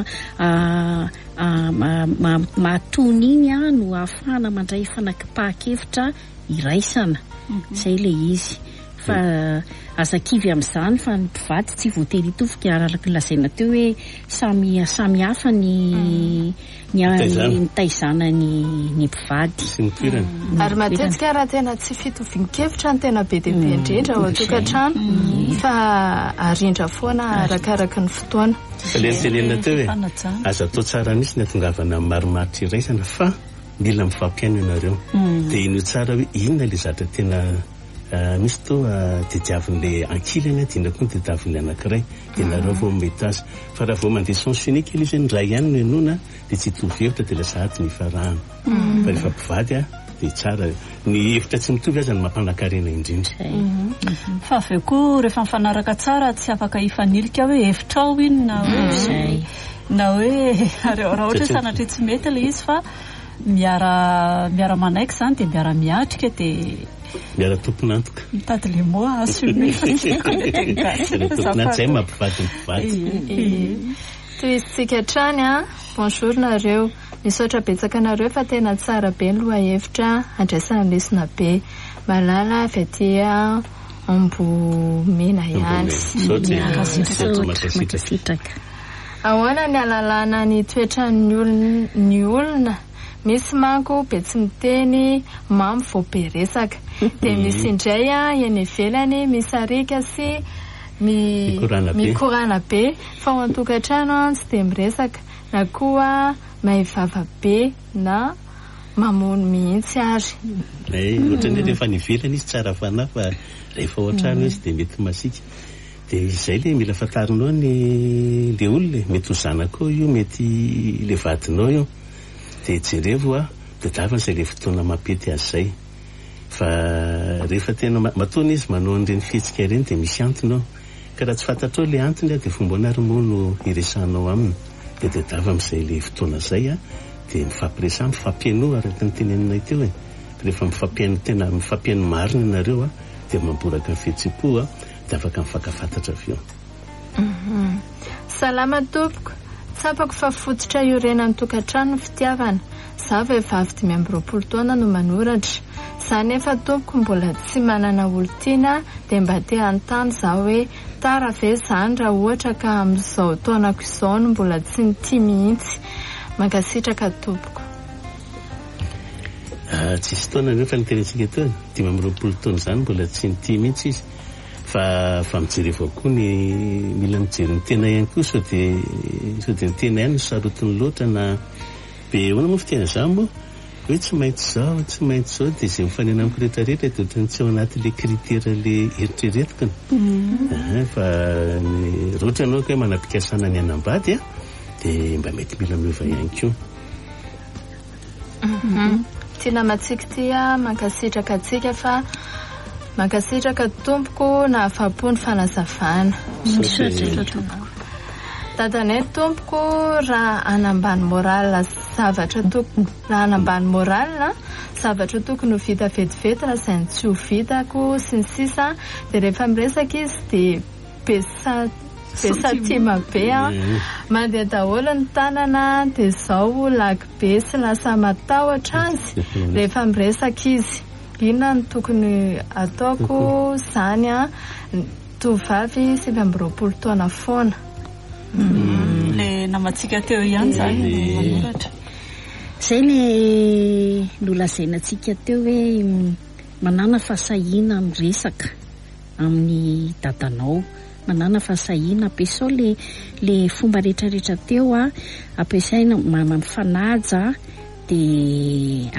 mahatony iny no ahafahana mandray fanakipahan-kevitra iraisana. Zay le izy fa azakivy amin'izany fa ny mpivady tsy voatery hitovika araka lazaina teo hoe samy hafa ny taizana ny mpivady sy ny toerana. Ary matetika raha tena tsy fitovian-kevitra ny tena be dia be indrindra ao an-tokantrano fa arindra foana arakaraka ny fotoana. Fa le tenenina teo hoe aza atao tsara mihitsy ny atongavana marimaritra iraisana fa mila mifampiaino ianareo dia ino tsara hoe inona le zatra tena misy to tediavin'le ankilany dia inona koa ny tediavin'le anankiray dia nareo vao mety azy fa raha vao mandeha sens unique izy hoe ny ray ihany no enona dia tsy hitovy hevitra dia lasa aty ny farahana fa rehefa mpivady dia tsara ny hevitra tsy mitovy azy ny mampanankarena indrindra. Fa avy koa rehefa mifanaraka tsara tsy afaka hifanilika hoe hevitrao iny na hoe raha ohatra sanatria tsy mety le izy fa miara manaiky zany dia miara miatrika dia miara tomponantoka mitady le moa assumer tomponantsy zay mampivady ny mpivady. Toy isika trany bonjour nareo, misaotra betsaka nareo fa tena tsara be ny loha hevitra andraisana lesona be malala avy aty Ambomena ihany. Ahoana ny alalana ny toetra ny olona, misy manko be tsy miteny mamy vao be resaka dia misy indray eny ivelany misarika sy mikorana be fa ao an-tokantrano tsy dia miresaka na koa maivava be na mamono mihitsy ary. Ohatrany rehefa ny ivelany izy tsara fanahy fa rehefa ao an-trano izy dia mety masika. Dia izay le mila fantarinao le olona mety ho zanakao io, mety le vadinao io, dia jerevo tadiavina izay le fotoana mampety azy zay. Fa rehefa tena matoana izy manao an'ireny fihetsika ireny dia misy antonao, ka raha tsy fantatrao le antony dia fomba naromoa no iresanao aminy. Dia tadiavina amin'izay le fotoana zay dia mifampiresana, mifampiaino araka ny tenenina teo e. Rehefa mifampiaino marina ianareo dia mamboraka ny fihetsem-po dia afaka mifankafantatra avy eo. Salama tompoko, tsapako fa fototra iorenan'ny tokantrano ny fitiavana. Zaho vehivavy 5 taona no manoratra. Za nefa tompoko mbola tsy manana olon-tiana dia mba te hanontany zaho hoe tara ve zany raha ohatra ka amin'izao taonako izao no mbola tsy nitia mihitsy. Mankasitraka tompoko. Tsisy taona nefa nitenentsika teo 5 taona zany mbola tsy nitia mihitsy izy. Fa mijery avao koa mila mijery ny tena ihany koa sao dia ny tena ihany no sarotiny loatra na be hoana moa fitena izany moa hoe tsy maintsy zao dia izay mifanena amiko rehetrarehetra dia ohatrany tsy ao anatin'le kritera le eritreretikany. Fa raha ohatra ianao ka hoe manapikasana ny anambady dia mba mety mila miova ihany koa. Tiana matsika ty mankasitraka atsika fa mankasitraka tompoko na afa-po ny fanazavana. Dadanay tompoko raha anambany moral zavatra tokony ho vita vetivety raha izay tsy ho vitako sy ny sisa dia rehefa miresaka izy dia besatima be mandeha daholo ny tanana dia zao laky be sy lasa matahotra azy rehefa miresaka izy. Inona no tokony ataoko zany tovavy 20 taona foana. Le namatsika teo ihany zany manoratra. Zay le nolazaina antsika teo hoe manana fahasahiana miresaka amin'ny dadanao, manana fahasahiana ampiasao le fomba rehetrarehetra teo ampiasaina mifanaja dia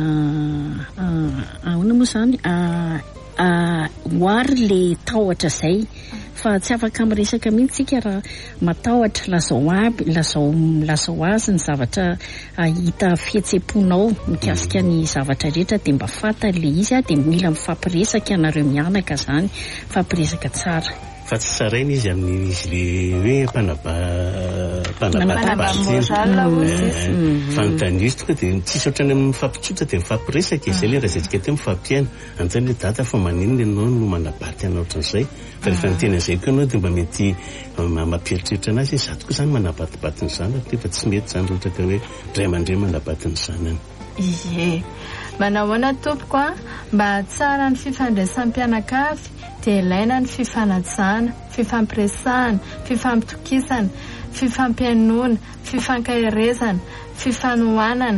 ahoana moa zany hoary le tahotra zay fa tsy afaka miresaka mihitsy tsika raha matahotra lazao azy ny zavatra hita fihetsem-ponao mikasika ny zavatra rehetra dia mba fantany le izy dia mila mifampiresaka ianareo mianaka zany mifampiresaka tsara. Fa tsy saraina izy amin'izy le hoe fanontany izy toka dia tsisy ohatrany amin'ny mifampitsotra dia mifampiresaka izay le raha zay teo mifampiaina antany hoe data fa maninona ianao no manabaty anao ohatran'izay fa rehefa niteny an'izay koa ianao dia mba mety mampieritreritra anazy zato koa zany manabatybaty ny zanany fa tsy mety zany ohatra ka hoe ray aman-dreny manabaty ny zanany. Ie, manahoana tompoko a, mba tsara ny fifandraisam-pianakavy dia ilaina ny fifanajana, fifampiresahana, fifampitokisana, fifampiainona, fifankahirezana, fifanohanana,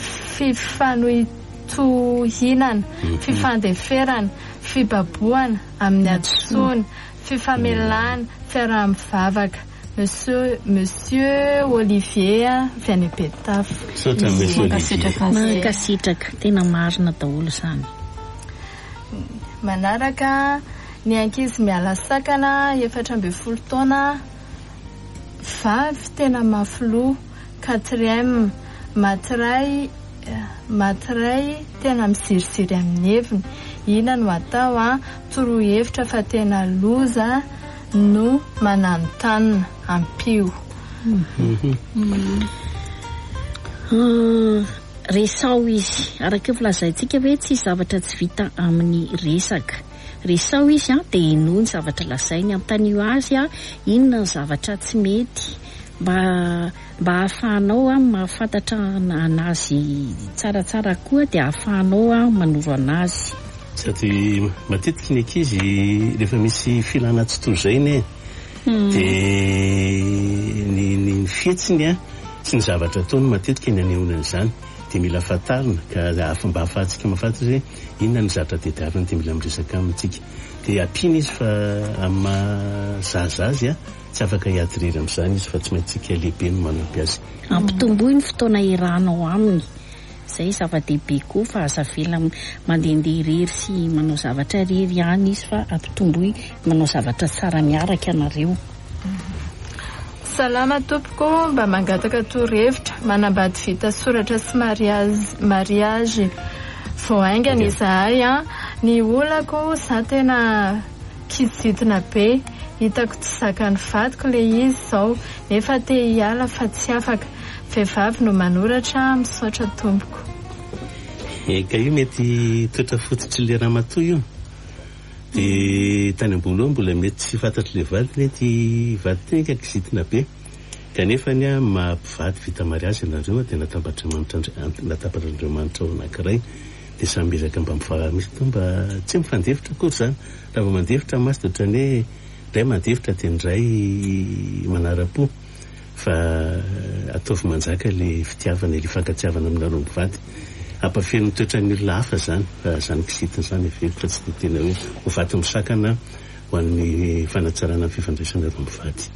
fifanohitohinana, fifandeferana, fibaboana amin'ny adosona, fifamelana, fiaraha-mivavaka. Monsieur Olivier Vianepetafo. Mankasitraka, tena marina daholo izany. Manaraka ny ankizy miala sakana 14 taona, vavy tena mafilo, 4e matray tena miziriziry amin'ny heviny. Ina no atao a, torohevitra fa tena loza no mananontany ampio. Resao izy, araka filazaintsika hoe tsy zavatra tsy vita amin'ny resaka. Resao izy a, dia inoa ny zavatra lazainy, amtanio azy a, inona ny zavatra tsy mety, mba ahafahanao a mahafantatra anazy tsaratsara koa, dia ahafahanao a manoro anazy. Sady matetika ny ankizy rehefa misy filana tsy tozainy dia ny fihetsiny a sy ny zavatra ataony matetika ny anehoana an'izany, dia mila fantarina ka mba ahafahantsika mahafantatra hoe inona ny zatra tadiavina dia mila miresaka amintsika. Dia ampiana izy fa amin'ny zaza azy a tsy afaka hiadiriry amin'izany izy fa tsy maintsika lehibe no manampy azy. Ampitomboy ny fotoana iarahanao aminy. Zay zava-dehibe koa fa aza vela mandehandeha irery sy manao zavatra irery ihany izy fa ampitomboy manao zavatra tsara miaraka ianareo. Salama tompoko, mba mangataka torohevitra, manambady vita soratra sy mariage voaingana izahay a. Ny olako za tena kizitina be, hitako tsy zakany vadiko le izy zao, nefa te hiala fa tsy afaka. Vehivavy no manoratra, misaotra tompoko. Ka io mety toetra fototsy le ramatoa io. Dia tany ambolo mbola mety tsy fantatry le vady, mety vady tena kizitina be. Kanefa ny a mampivady vita mariazy ianareo dia natapatr'Andriamanitra ao anankiray, dia samy ezaka mba misy to mba tsy mifandevitra kory izany. Raha vao mandevitra masy dia ohatrany hoe iray mandevitra dia indray manara-po. Fa ataovy manjaka le fitiavana, le fankatsiavana aminareo mivady, ampafeno toetra ny olona hafa zany, fa zany kisitiny zany every fa tsy dia tena hoe ho vaty misakana ho an'ny fanatsarana ny fifandraisana ireo mivady.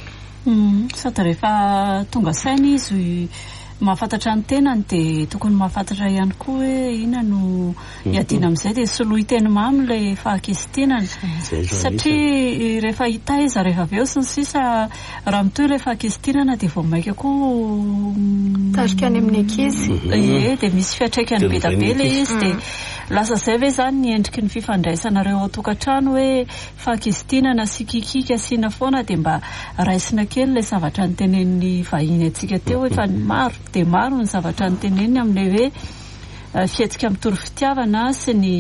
Sady rehefa tonga saina izy mahafantatra ny tenany dia tokony mahafantatra ihany koa hoe ina no hiadina amin'izay dia soloy teny mamy ilay fahakizitinana, satria rehefa hitaiza rehefa avy eo sy ny sisa raha mitoy ilay fahakizitinana dia vao maika koa tarika any amin'ny ankizy. Dia misy fiatraikany be da be ilay izy dia lasa zay ve zany ny endriky ny fifandraisanareo ao tokantrano hoe fahakizitinana sy kikika asiana foana dia mba raisina kely ilay zavatra ny tenen'ny vahiny antsika teo efa maro dia maro ny zavatra ny teneniny amin'ilay hoe fietsika mitoro fitiavana sy ny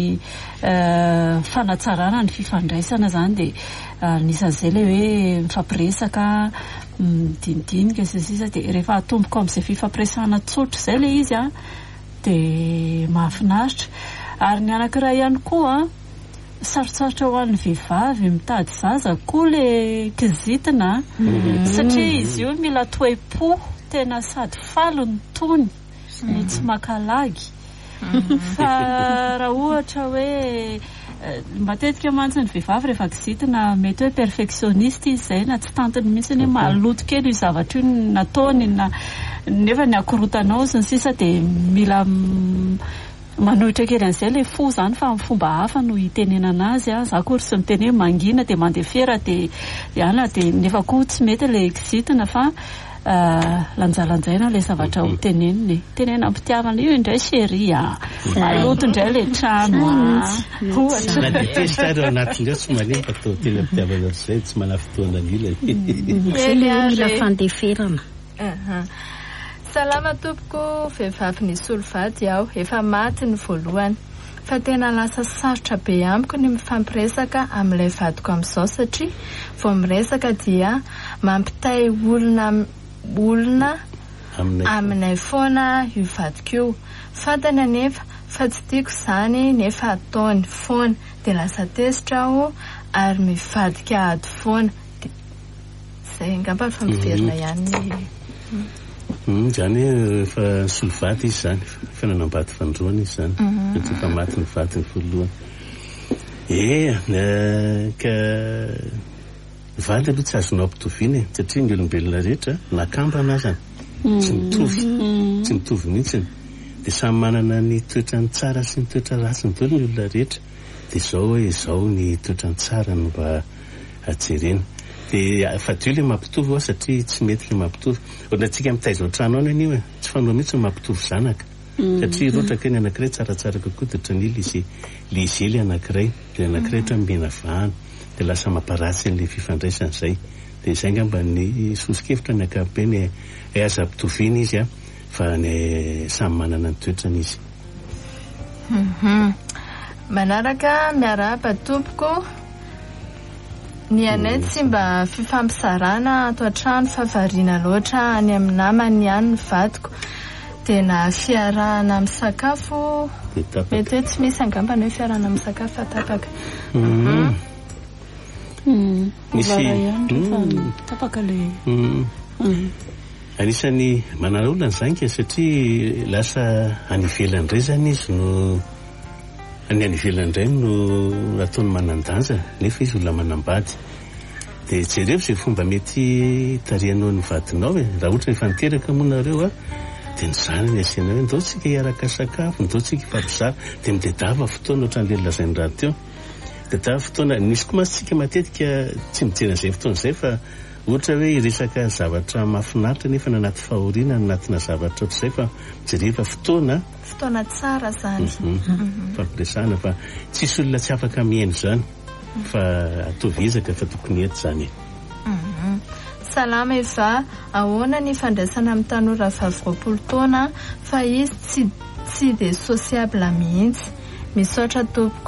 fanatsarana ny fifandraisana zany dia nisan'izay ilay hoe mifampiresaka dinidinika sisa dia rehefa atomboka amin'izay fifampiresahana tsotra izay ilay izy a dia mahafinaritra. Ary ny anankiray ihany koa sarotsarotra ho an'ny vehivavy mitady zaza koa le kizitina, satria izy io mila toe-po tena sady falo ny tony no tsy makalagy. Fa raha ohatra hoe matetika mantsy ny vehivavy rehefa kizitina mety hoe perfectionniste izy zay na tsy tantiny mihitsy hoe maloto kely io zavatra io nataony nefa ny akorotanao sy ny sisa dia mila manohitra kely an'izay ilay fo zany fa amin'ny fomba hafa no hitenenana azy a. Za koa sy miteny hoe mangina dia mandefera dia iana dia nefa koa tsy mety ilay kizitina fa lanjalanjaina ilay zavatra ho teneniny, tenena ampitiavana io indray chéri maloto indray ilay trano ohatra. Na dia testary ao anatin'ireo tsy manefa atao tena ampitiavana izay tsy manafotoana mila mila fandeferana. Salama tompoko, vehivavy nisy olivady aho, efa maty ny voalohany, fa tena lasa sarotra be amiko ny mifampiresaka amin'ilay vadiko amin'izao satria vao miresaka dia mampitay olona aminay foana io vadiko io fantany anefa fa tsy tiako izany nefa ataony foana dia lasa tesitra aho ary mivadika ady foana dia izay ngamba fa miverina ihany zany hoe fa solovady izy zany fa nanambady fandroana izy zany satria fa maty ny vadiny voalohany ka valy aloha tsy azonao ampitoviana satria ny olombelona rehetra nakambana azany tsy mitovy mihitsiny dia samy manana ny toetrany tsara sy ny toetra ratsiny daholo ny olona rehetra dia izao hoe izao ny toetrany tsara no mba ajerena dia fadio ilay mampitovy ao satria tsy mety ilay mampitovy ohatrany antsika mitaiza trano ao anio tsy fanao mihitsy ny mampitovy zanaka satria rotraka ny anankiray tsaratsara kokoa dia ohatrany ilay lizely anankiray dia anankiray ohatra mena vahana dia lasa mamparatsy an'ilay fifandraisana izay dia izay ngamba ny sosikevitra ny ankapobeny aza ampitoviana izy fa ny samy manana ny toetrany izy manaraka miarahaba tompoko ny anay tsy mba fifampisarana ato an-trano fa variana loatra any amin'ny namany ihany ny vadiko dia na fiarahana amin'ny sakafo mety hoe tsy misy angamba ny hoe fiarahana amin'ny sakafo atapaka tapaka le anisany manana olona ny zanaka satria lasa any ivelany indray zany izy no any ivelany indray no ataony manan-danja nefa izy olona manambady dia jereo izay fomba mety tarihanao ny vadinao raha ohatra efa niteraka moa nareo dia ny zanany asiana hoe ndao tsika hiaraka sakafo ndao tsika ifampizara dia midedava fotoana ohatra n'ilay lazainy raha teo dedava fotoana nisy koa masitsika matetika tsy mijery an'izay fotoana izay fa ohatra hoe iresaka zavatra mahafinaritra nefa nanaty fahoriana nanatina zavatra ohatr'izay fa jereva fotoana tsara zany fampiresana fa tsisy olona tsy afaka mihaino zany fa ataovy ezaka fa tokony eto zany salama efa ahoana ny fandraisana amin'ny tanora vavy 20 taona fa izy tsy dia sociable mihitsy misaotra tompoko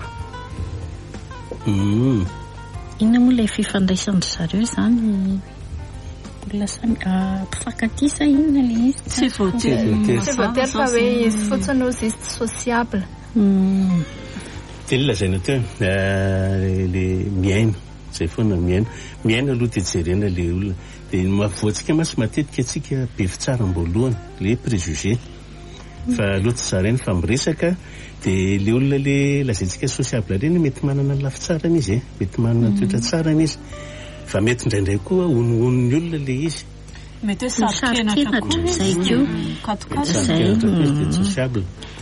inona moa ilay fifandraisany zareo zany olona samy mpifankatisa inona le izy tsy voatery fa hoe izy fotsiny ozy izy tsy sociable dia le lazaina teo le miaino zay foana miaino aloha dia jerena le olona dia mahavoantsika masy matetika atsika be fitsaramboloana le préjugé fa aloha tsy zarainy fa miresaka dia le olona le lazaintsika sociable reny mety manana lafitsarany izy mety manana toetra tsarany izy fa mety indraindray koa onon'ny olona le izy mety hoe sarokenatra zay keo sociable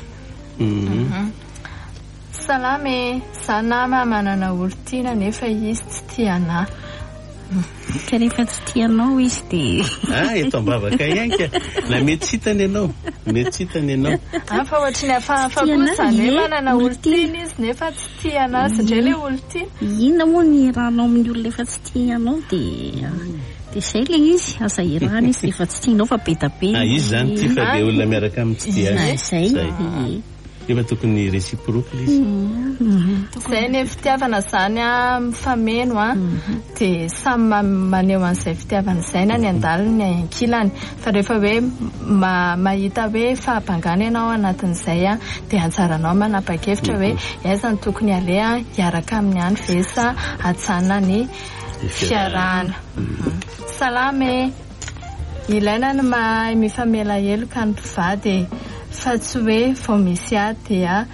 salame sanama manana olontiana nefa izy tsy tiana ka rehefa tsy tianao izy dia eto ambavaka ianka na mety tsy hitany ianao fa ohatry ny afahafakosa hoe manana olontiana izy nefa tsy tiana azy indray le olontiana inona moa ny rahanao amin'ny olona efa tsy tianao dia izay le izy aza irahana izy efa tsy tianao fa be da be izy zany tia fa le olona miaraka amin'ny tsy tia zay efa tokony réciproque izy izay ny fitiavana zany mifameno dia samy maneho an'izay fitiavana izay na ny andaliny ny ankilany fa rehefa hoe mahita hoe fahabangana ianao anatin'izay dia antsaranao manapa-kevitra hoe aiza ny tokony alea hiaraka amin'ny any vesa atsanina ny fiarahana salame ilaina ny mahay mifamela elo ka ny mpivady fa tsy hoe vao misy dia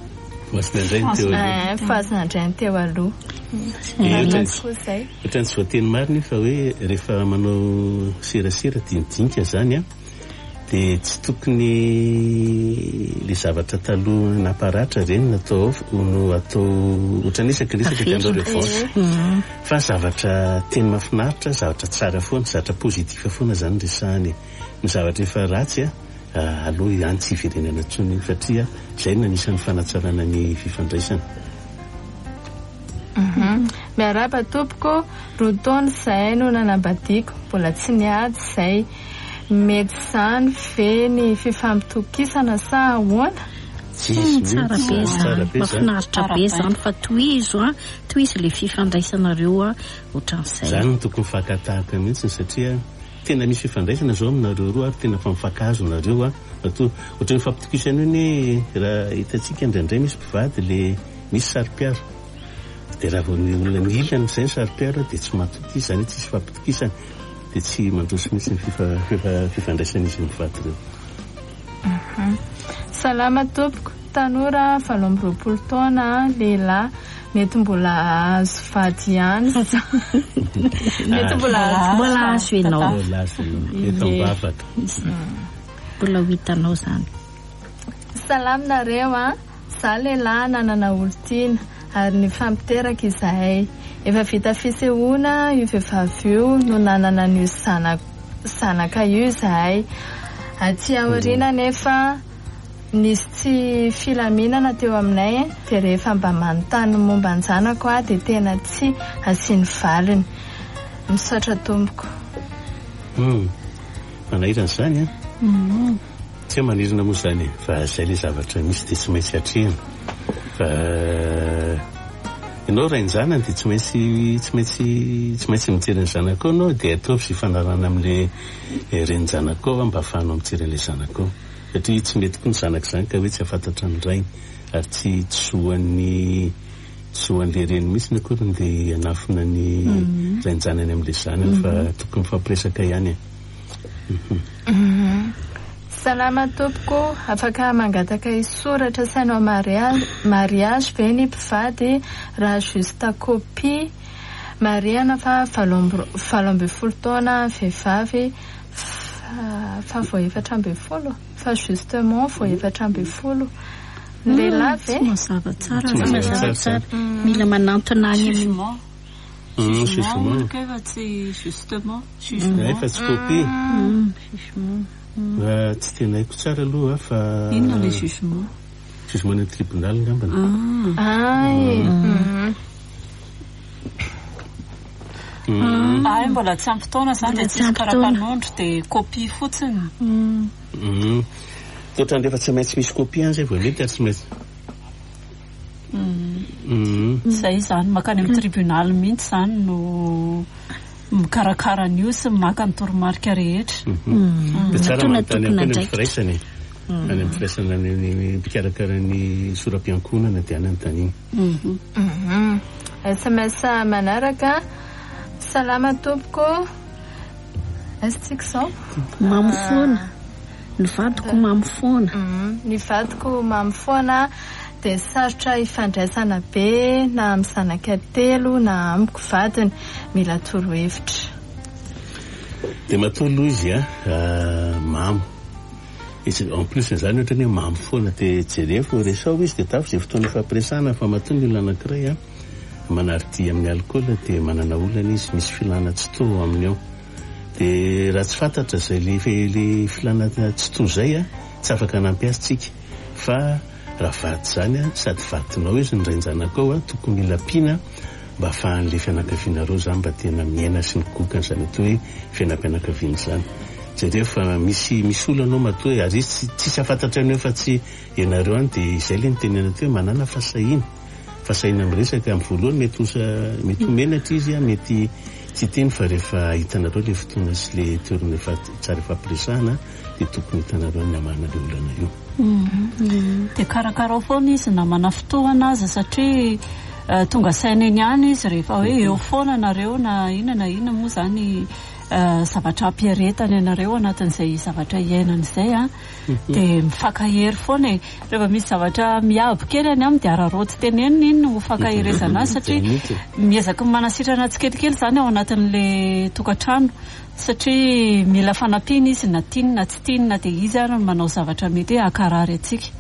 fazina indrainy teo aloha ohatrany tsy voateny mariny fa hoe rehefa manao serasera dinidinika zany dia tsy tokony le zavatra taloha naparatra reny natao no atao ohatranisaka tandao revanche fa zavatra teny mahafinaritra zavatra tsara foana zavatra pozitiva foana zany resahany ny zavatra efa ratsy aloha ihany tsy hiverenana ntsony satria izay nanisany fanatsarana ny fifandraisana miaraba tompoko roa taona izay no nanambadiako mbola tsy niady izay mety zany ve ny fifampitokisana sa ahoana tsara be zany mafinaritra be zany fa tohizo le fifandraisanareo ohatran'izay zany no tokony fakatahaka mihitsy satria tena misy fifandraisana zao aminareo roa ary tena fa mifakazo nareo ohatra ny fampitokisana io ny raha hitantsika indraindray misy mpivady le misy saripiara dia raha vao ny olona milana izay ny saripiara dia tsy matoky izany tsy misy fampitokisana dia tsy mandroso mihitsy ny fifandraisana izy mivady reo. Salama tompoko. Tanora 24 taona lehilahy mety mbola azo vady ihany mety mbola azo ianao eto ambavaka mbola ho hitanao zany. Salaminareo za lehilahy nanana olontiana ary ny fampiteraka izahay efa vita fisehoana io vehivavy io no nanana n'io zanaka io izahay aty aoriana nefa nisy tsy filaminana teo aminay dia rehefa mba manontany momba ny zanako dia tena tsy asiany valiny. Misaotra tompoko. Manahirana izany tsy manirina moa izany fa izay ilay zavatra misy dia tsy maintsy hatrehana fa ianao raha ny zanany dia tsy maintsy mijery ny zanakao anao dia ataovy sy fanarana amin'ilay reny zanakao mba ahafahanao mijery an'ilay zanakao satria tsy mety koa ny zanaka izany ka hoe tsy afantatra ny rainy ary tsy soan'ilay reny mihitsy ny akory dia anafina ny rainy zanany amin'ilay zanany fa tokony fampiresaka ihany. Salama tompoko. Afaka mangataka isoratra sainao mariage ve ny mpivady raha juste copie mariana fa 24 taona vehivavy fa vao 14 fa justement vao 14 lehilahy mazava tsara mila manantona any jugement tsy justement efa tsy copie tsy tena haiko tsara aloha fa inona le jugement ny tribunal ngambany mbola tsy ampy taona zany dia tsy karapanondro dia copie fotsiny toetrany rehefa tsy maintsy misy copie any zay vao mety ary tsy maintsy zay zany makany amin'ny tribunal mihitsy zany no mikarakara an'io sy maka ny toromarika rehetra dia tsara manontany any amin'ny firaisany any amin'ny firaisana ny mpikarakara ny soram-piankonana dia any anontany SMS manaraka. Salama tompoko. Estika sao mamofona ny vadiko mamofona ny vadiko mamofona dia sarotra ifandraisana be na amin'ny zanaka telo na amiko vadiny mila torohevitra dia matolo izy mamo en plus izany ohatra ny hoe mamo foana dia jerefo resao izy dia tafo izay fotoana fampiresana fa matony olona anankiray manarity amin'ny alcool dia manana olana izy misy filana tsy to aminy ao dia raha tsy fantatra izay le filana tsy to zay tsy afaka nampiasitsika fa raha vaty zany sady vatinao izy ny rainjanakao tokony mila piana mba ahafahan'le fianakavianareo zany mba tena miaina sy migokany zany atao hoe fiainam-pianakaviana zany jereo fa misy olonao matoa hoe ary izy tsisy afantatra an'eo fa tsy ianareo any dia izay le nitenena teo hoe manana fahasahina miresaka amin'ny voalohany mety homenatra izy mety tsy teny fa rehefa hitanareo le fotoana sy le toerana efa tsara fampiresahana dia tokony hitanareo ny amana le olana io dia karakarao foana izy namana fotoana aza satria tonga saina eny any izy rehefa hoe eo foana nareo na inona moa zany zavatra ampiaretany ianareo anatin'izay zavatra iainana izay dia mifakahery foana rehefa misy zavatra miabo kely any amin'ny dia ararotsy tenenina iny no mifakaherezana azy satria miezaka manasitrana tsikelikely zany ao anatin'le tokantrano satria mila fanampiana izy na tiany na tsy tiany na dia izy ary manao zavatra mety hoe akarary atsika.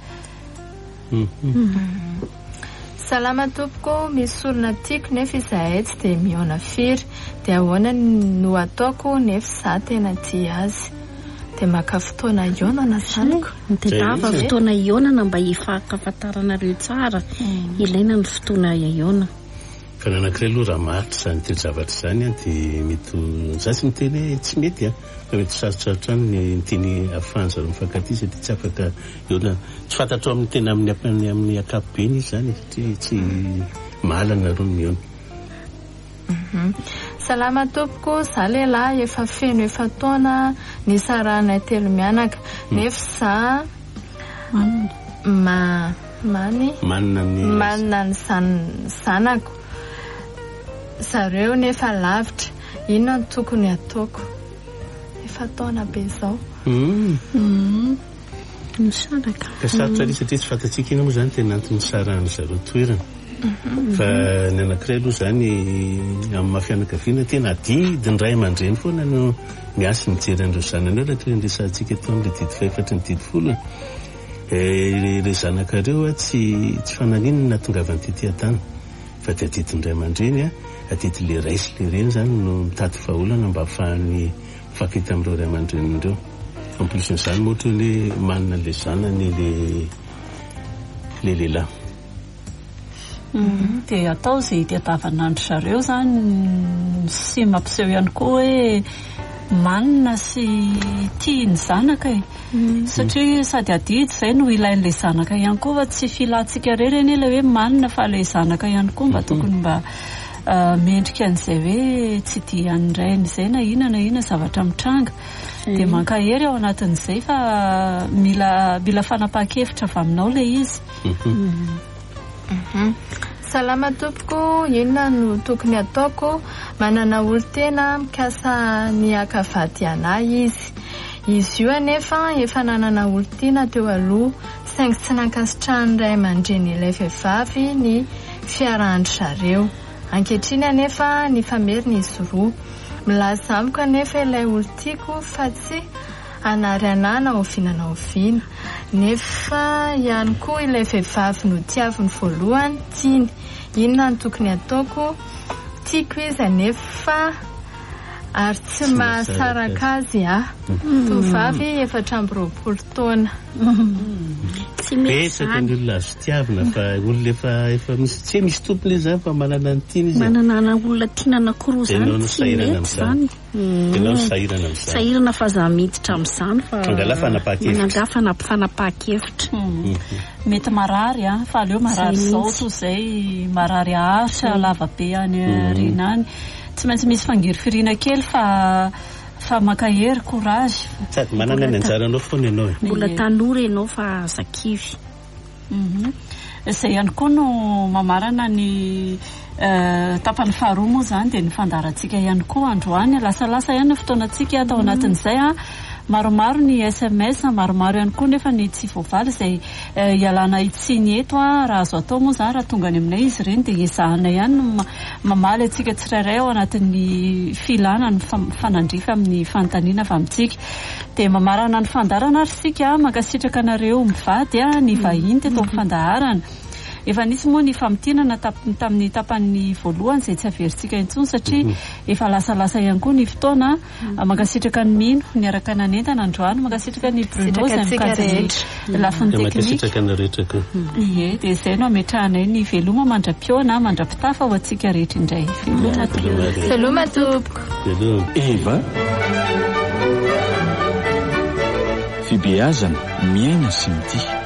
Salama tompoko. Misy olona tiako nefa izahay tsy dia mihaona firy dia ahoana no ataoko nefa za tena tia azy dia maka fotoana ionana zaniko dia ava fotoana ionana mba hifankafantaranareo tsara ilaina ny fotoana iona fa nanankiray aloha raha maritra zany teo zavatra zany dia mety za tsy miteny tsy mety fa mety sarotsarotry any ny teny ahafahany zareo mifankatia satria tsy afaka iona tsy fantatro amin'ny tena amin'ny akapobeny izy zany satria tsy mahalana nareo miona. Salama tompoko, za lehilahy efa feno efa taona ny saranay 3 mianaka nefa za manana ny zanako zareo nefa lavitra. Inona no tokony ataoko? Efa taona be zao. Ka sarotra ry satria tsy fantatsika ina moa zany tena antony saran'ny zareo toerana. Fa ny anankiray aloha zany amin'ny mahafianakaviana tena didiny ray aman-dreny foana no miasa mijery an'ireo zanany eo raha ny resantsika tao amin'ilay didy faefatra ny didy folo. Ilay zanakareo tsy fananino no nahatongavany ity tany fa dia didiny ray aman-dreny adidy le raisy le reny zany no mitady vahaolana mba ahafahany mifankita amin'ireo ray aman-drenindreo. En plus n'izany moa ohatra hoe manana le zanany le lehilahy. Dia atao izay tadiavan'andro zareo zany sy mampiseho ihany koa hoe manana sy tia ny zanaka satria sady adidy izay no ilain'ilay zanaka ihany koa fa tsy filantsika reny ilay hoe manana fa ilay zanaka ihany koa mba tokony mba mendrika an'izay hoe tsy dian'ny rainy izay na ina zavatra mitranga dia mankahery ao anatin'izay fa mila fanapahan-kevitra avy aminao ilay izy. Salama tompoko, inona no tokony ataoko? Manana olo-tena mikasa ny akavady anahy izy io anefa efa nanana olo-tena teo aloha saingy tsy nankasitrahany ray aman-dreny ilay vehivavy ny fiarahany zareo. Ankehitriny anefa ny fameriny izy roa. Milaza amiko anefa ilay olo-tiako fa tsy anary anahy na oviana na oviana nefa ihany koa ilay vehivavy no tiaviny voalohany tiany. Inona no tokony ataoko? Tiako izy anefa ary tsy mahasaraka azy tovavy 4 taona. Betsaka ny olona azo tiavina fa olona efa tsy misy tompony izany fa manana ny tiany izy. Manana olona tiana anankiroa zany tsy mety zany. Tenao sahirana amin'izany. Sahirana fa za miditra amin'izany fa mangala fanapahan-kevitra. Fanapahan-kevitra. Mety marary fa aleo marary zao toy izay marary ahitra lavabe any aoriana any. Tsy maintsy misy fangirifirina kely fa makahery courage. Sady manana ny anjaranao foana ianao. Mbola tanora ianao fa zakivy. Izay ihany koa no mamarana ny tapany faharoa moa zany dia ny fandarantsika ihany koa androany lasalasa ihany fotoanantsika atao anatin'izay maromaro ny SMS maromaro ihany koa nefa ny tsy voavaly izay ialana itsiny eto raha azo atao moa zany raha tonga any aminay izy ireny dia ezahana ihany mamaly antsika tsirairay ao anatin'ny filana ny fanandrifa amin'ny fanontaniana avy amintsika dia mamarana ny fandarana ary sika mankasitraka anareo mivady ny vahiny teto amin'ny fandaharana. Efa nisy moa ny famtinana tamin'ny tapany voalohany izay tsy averintsika intsony satria efa lasalasa ihany koa ny fotoana mankasitraka ny mino niaraka nanentana androany mankasitraka ny Bruno izay mikajy lafiny teknika dia izay no ametrahanay ny veloma mandra-pioana mandra-pitafa ho antsika rehetra indray. Veloma tompoko. Eva fibeazana miaina sy mitia.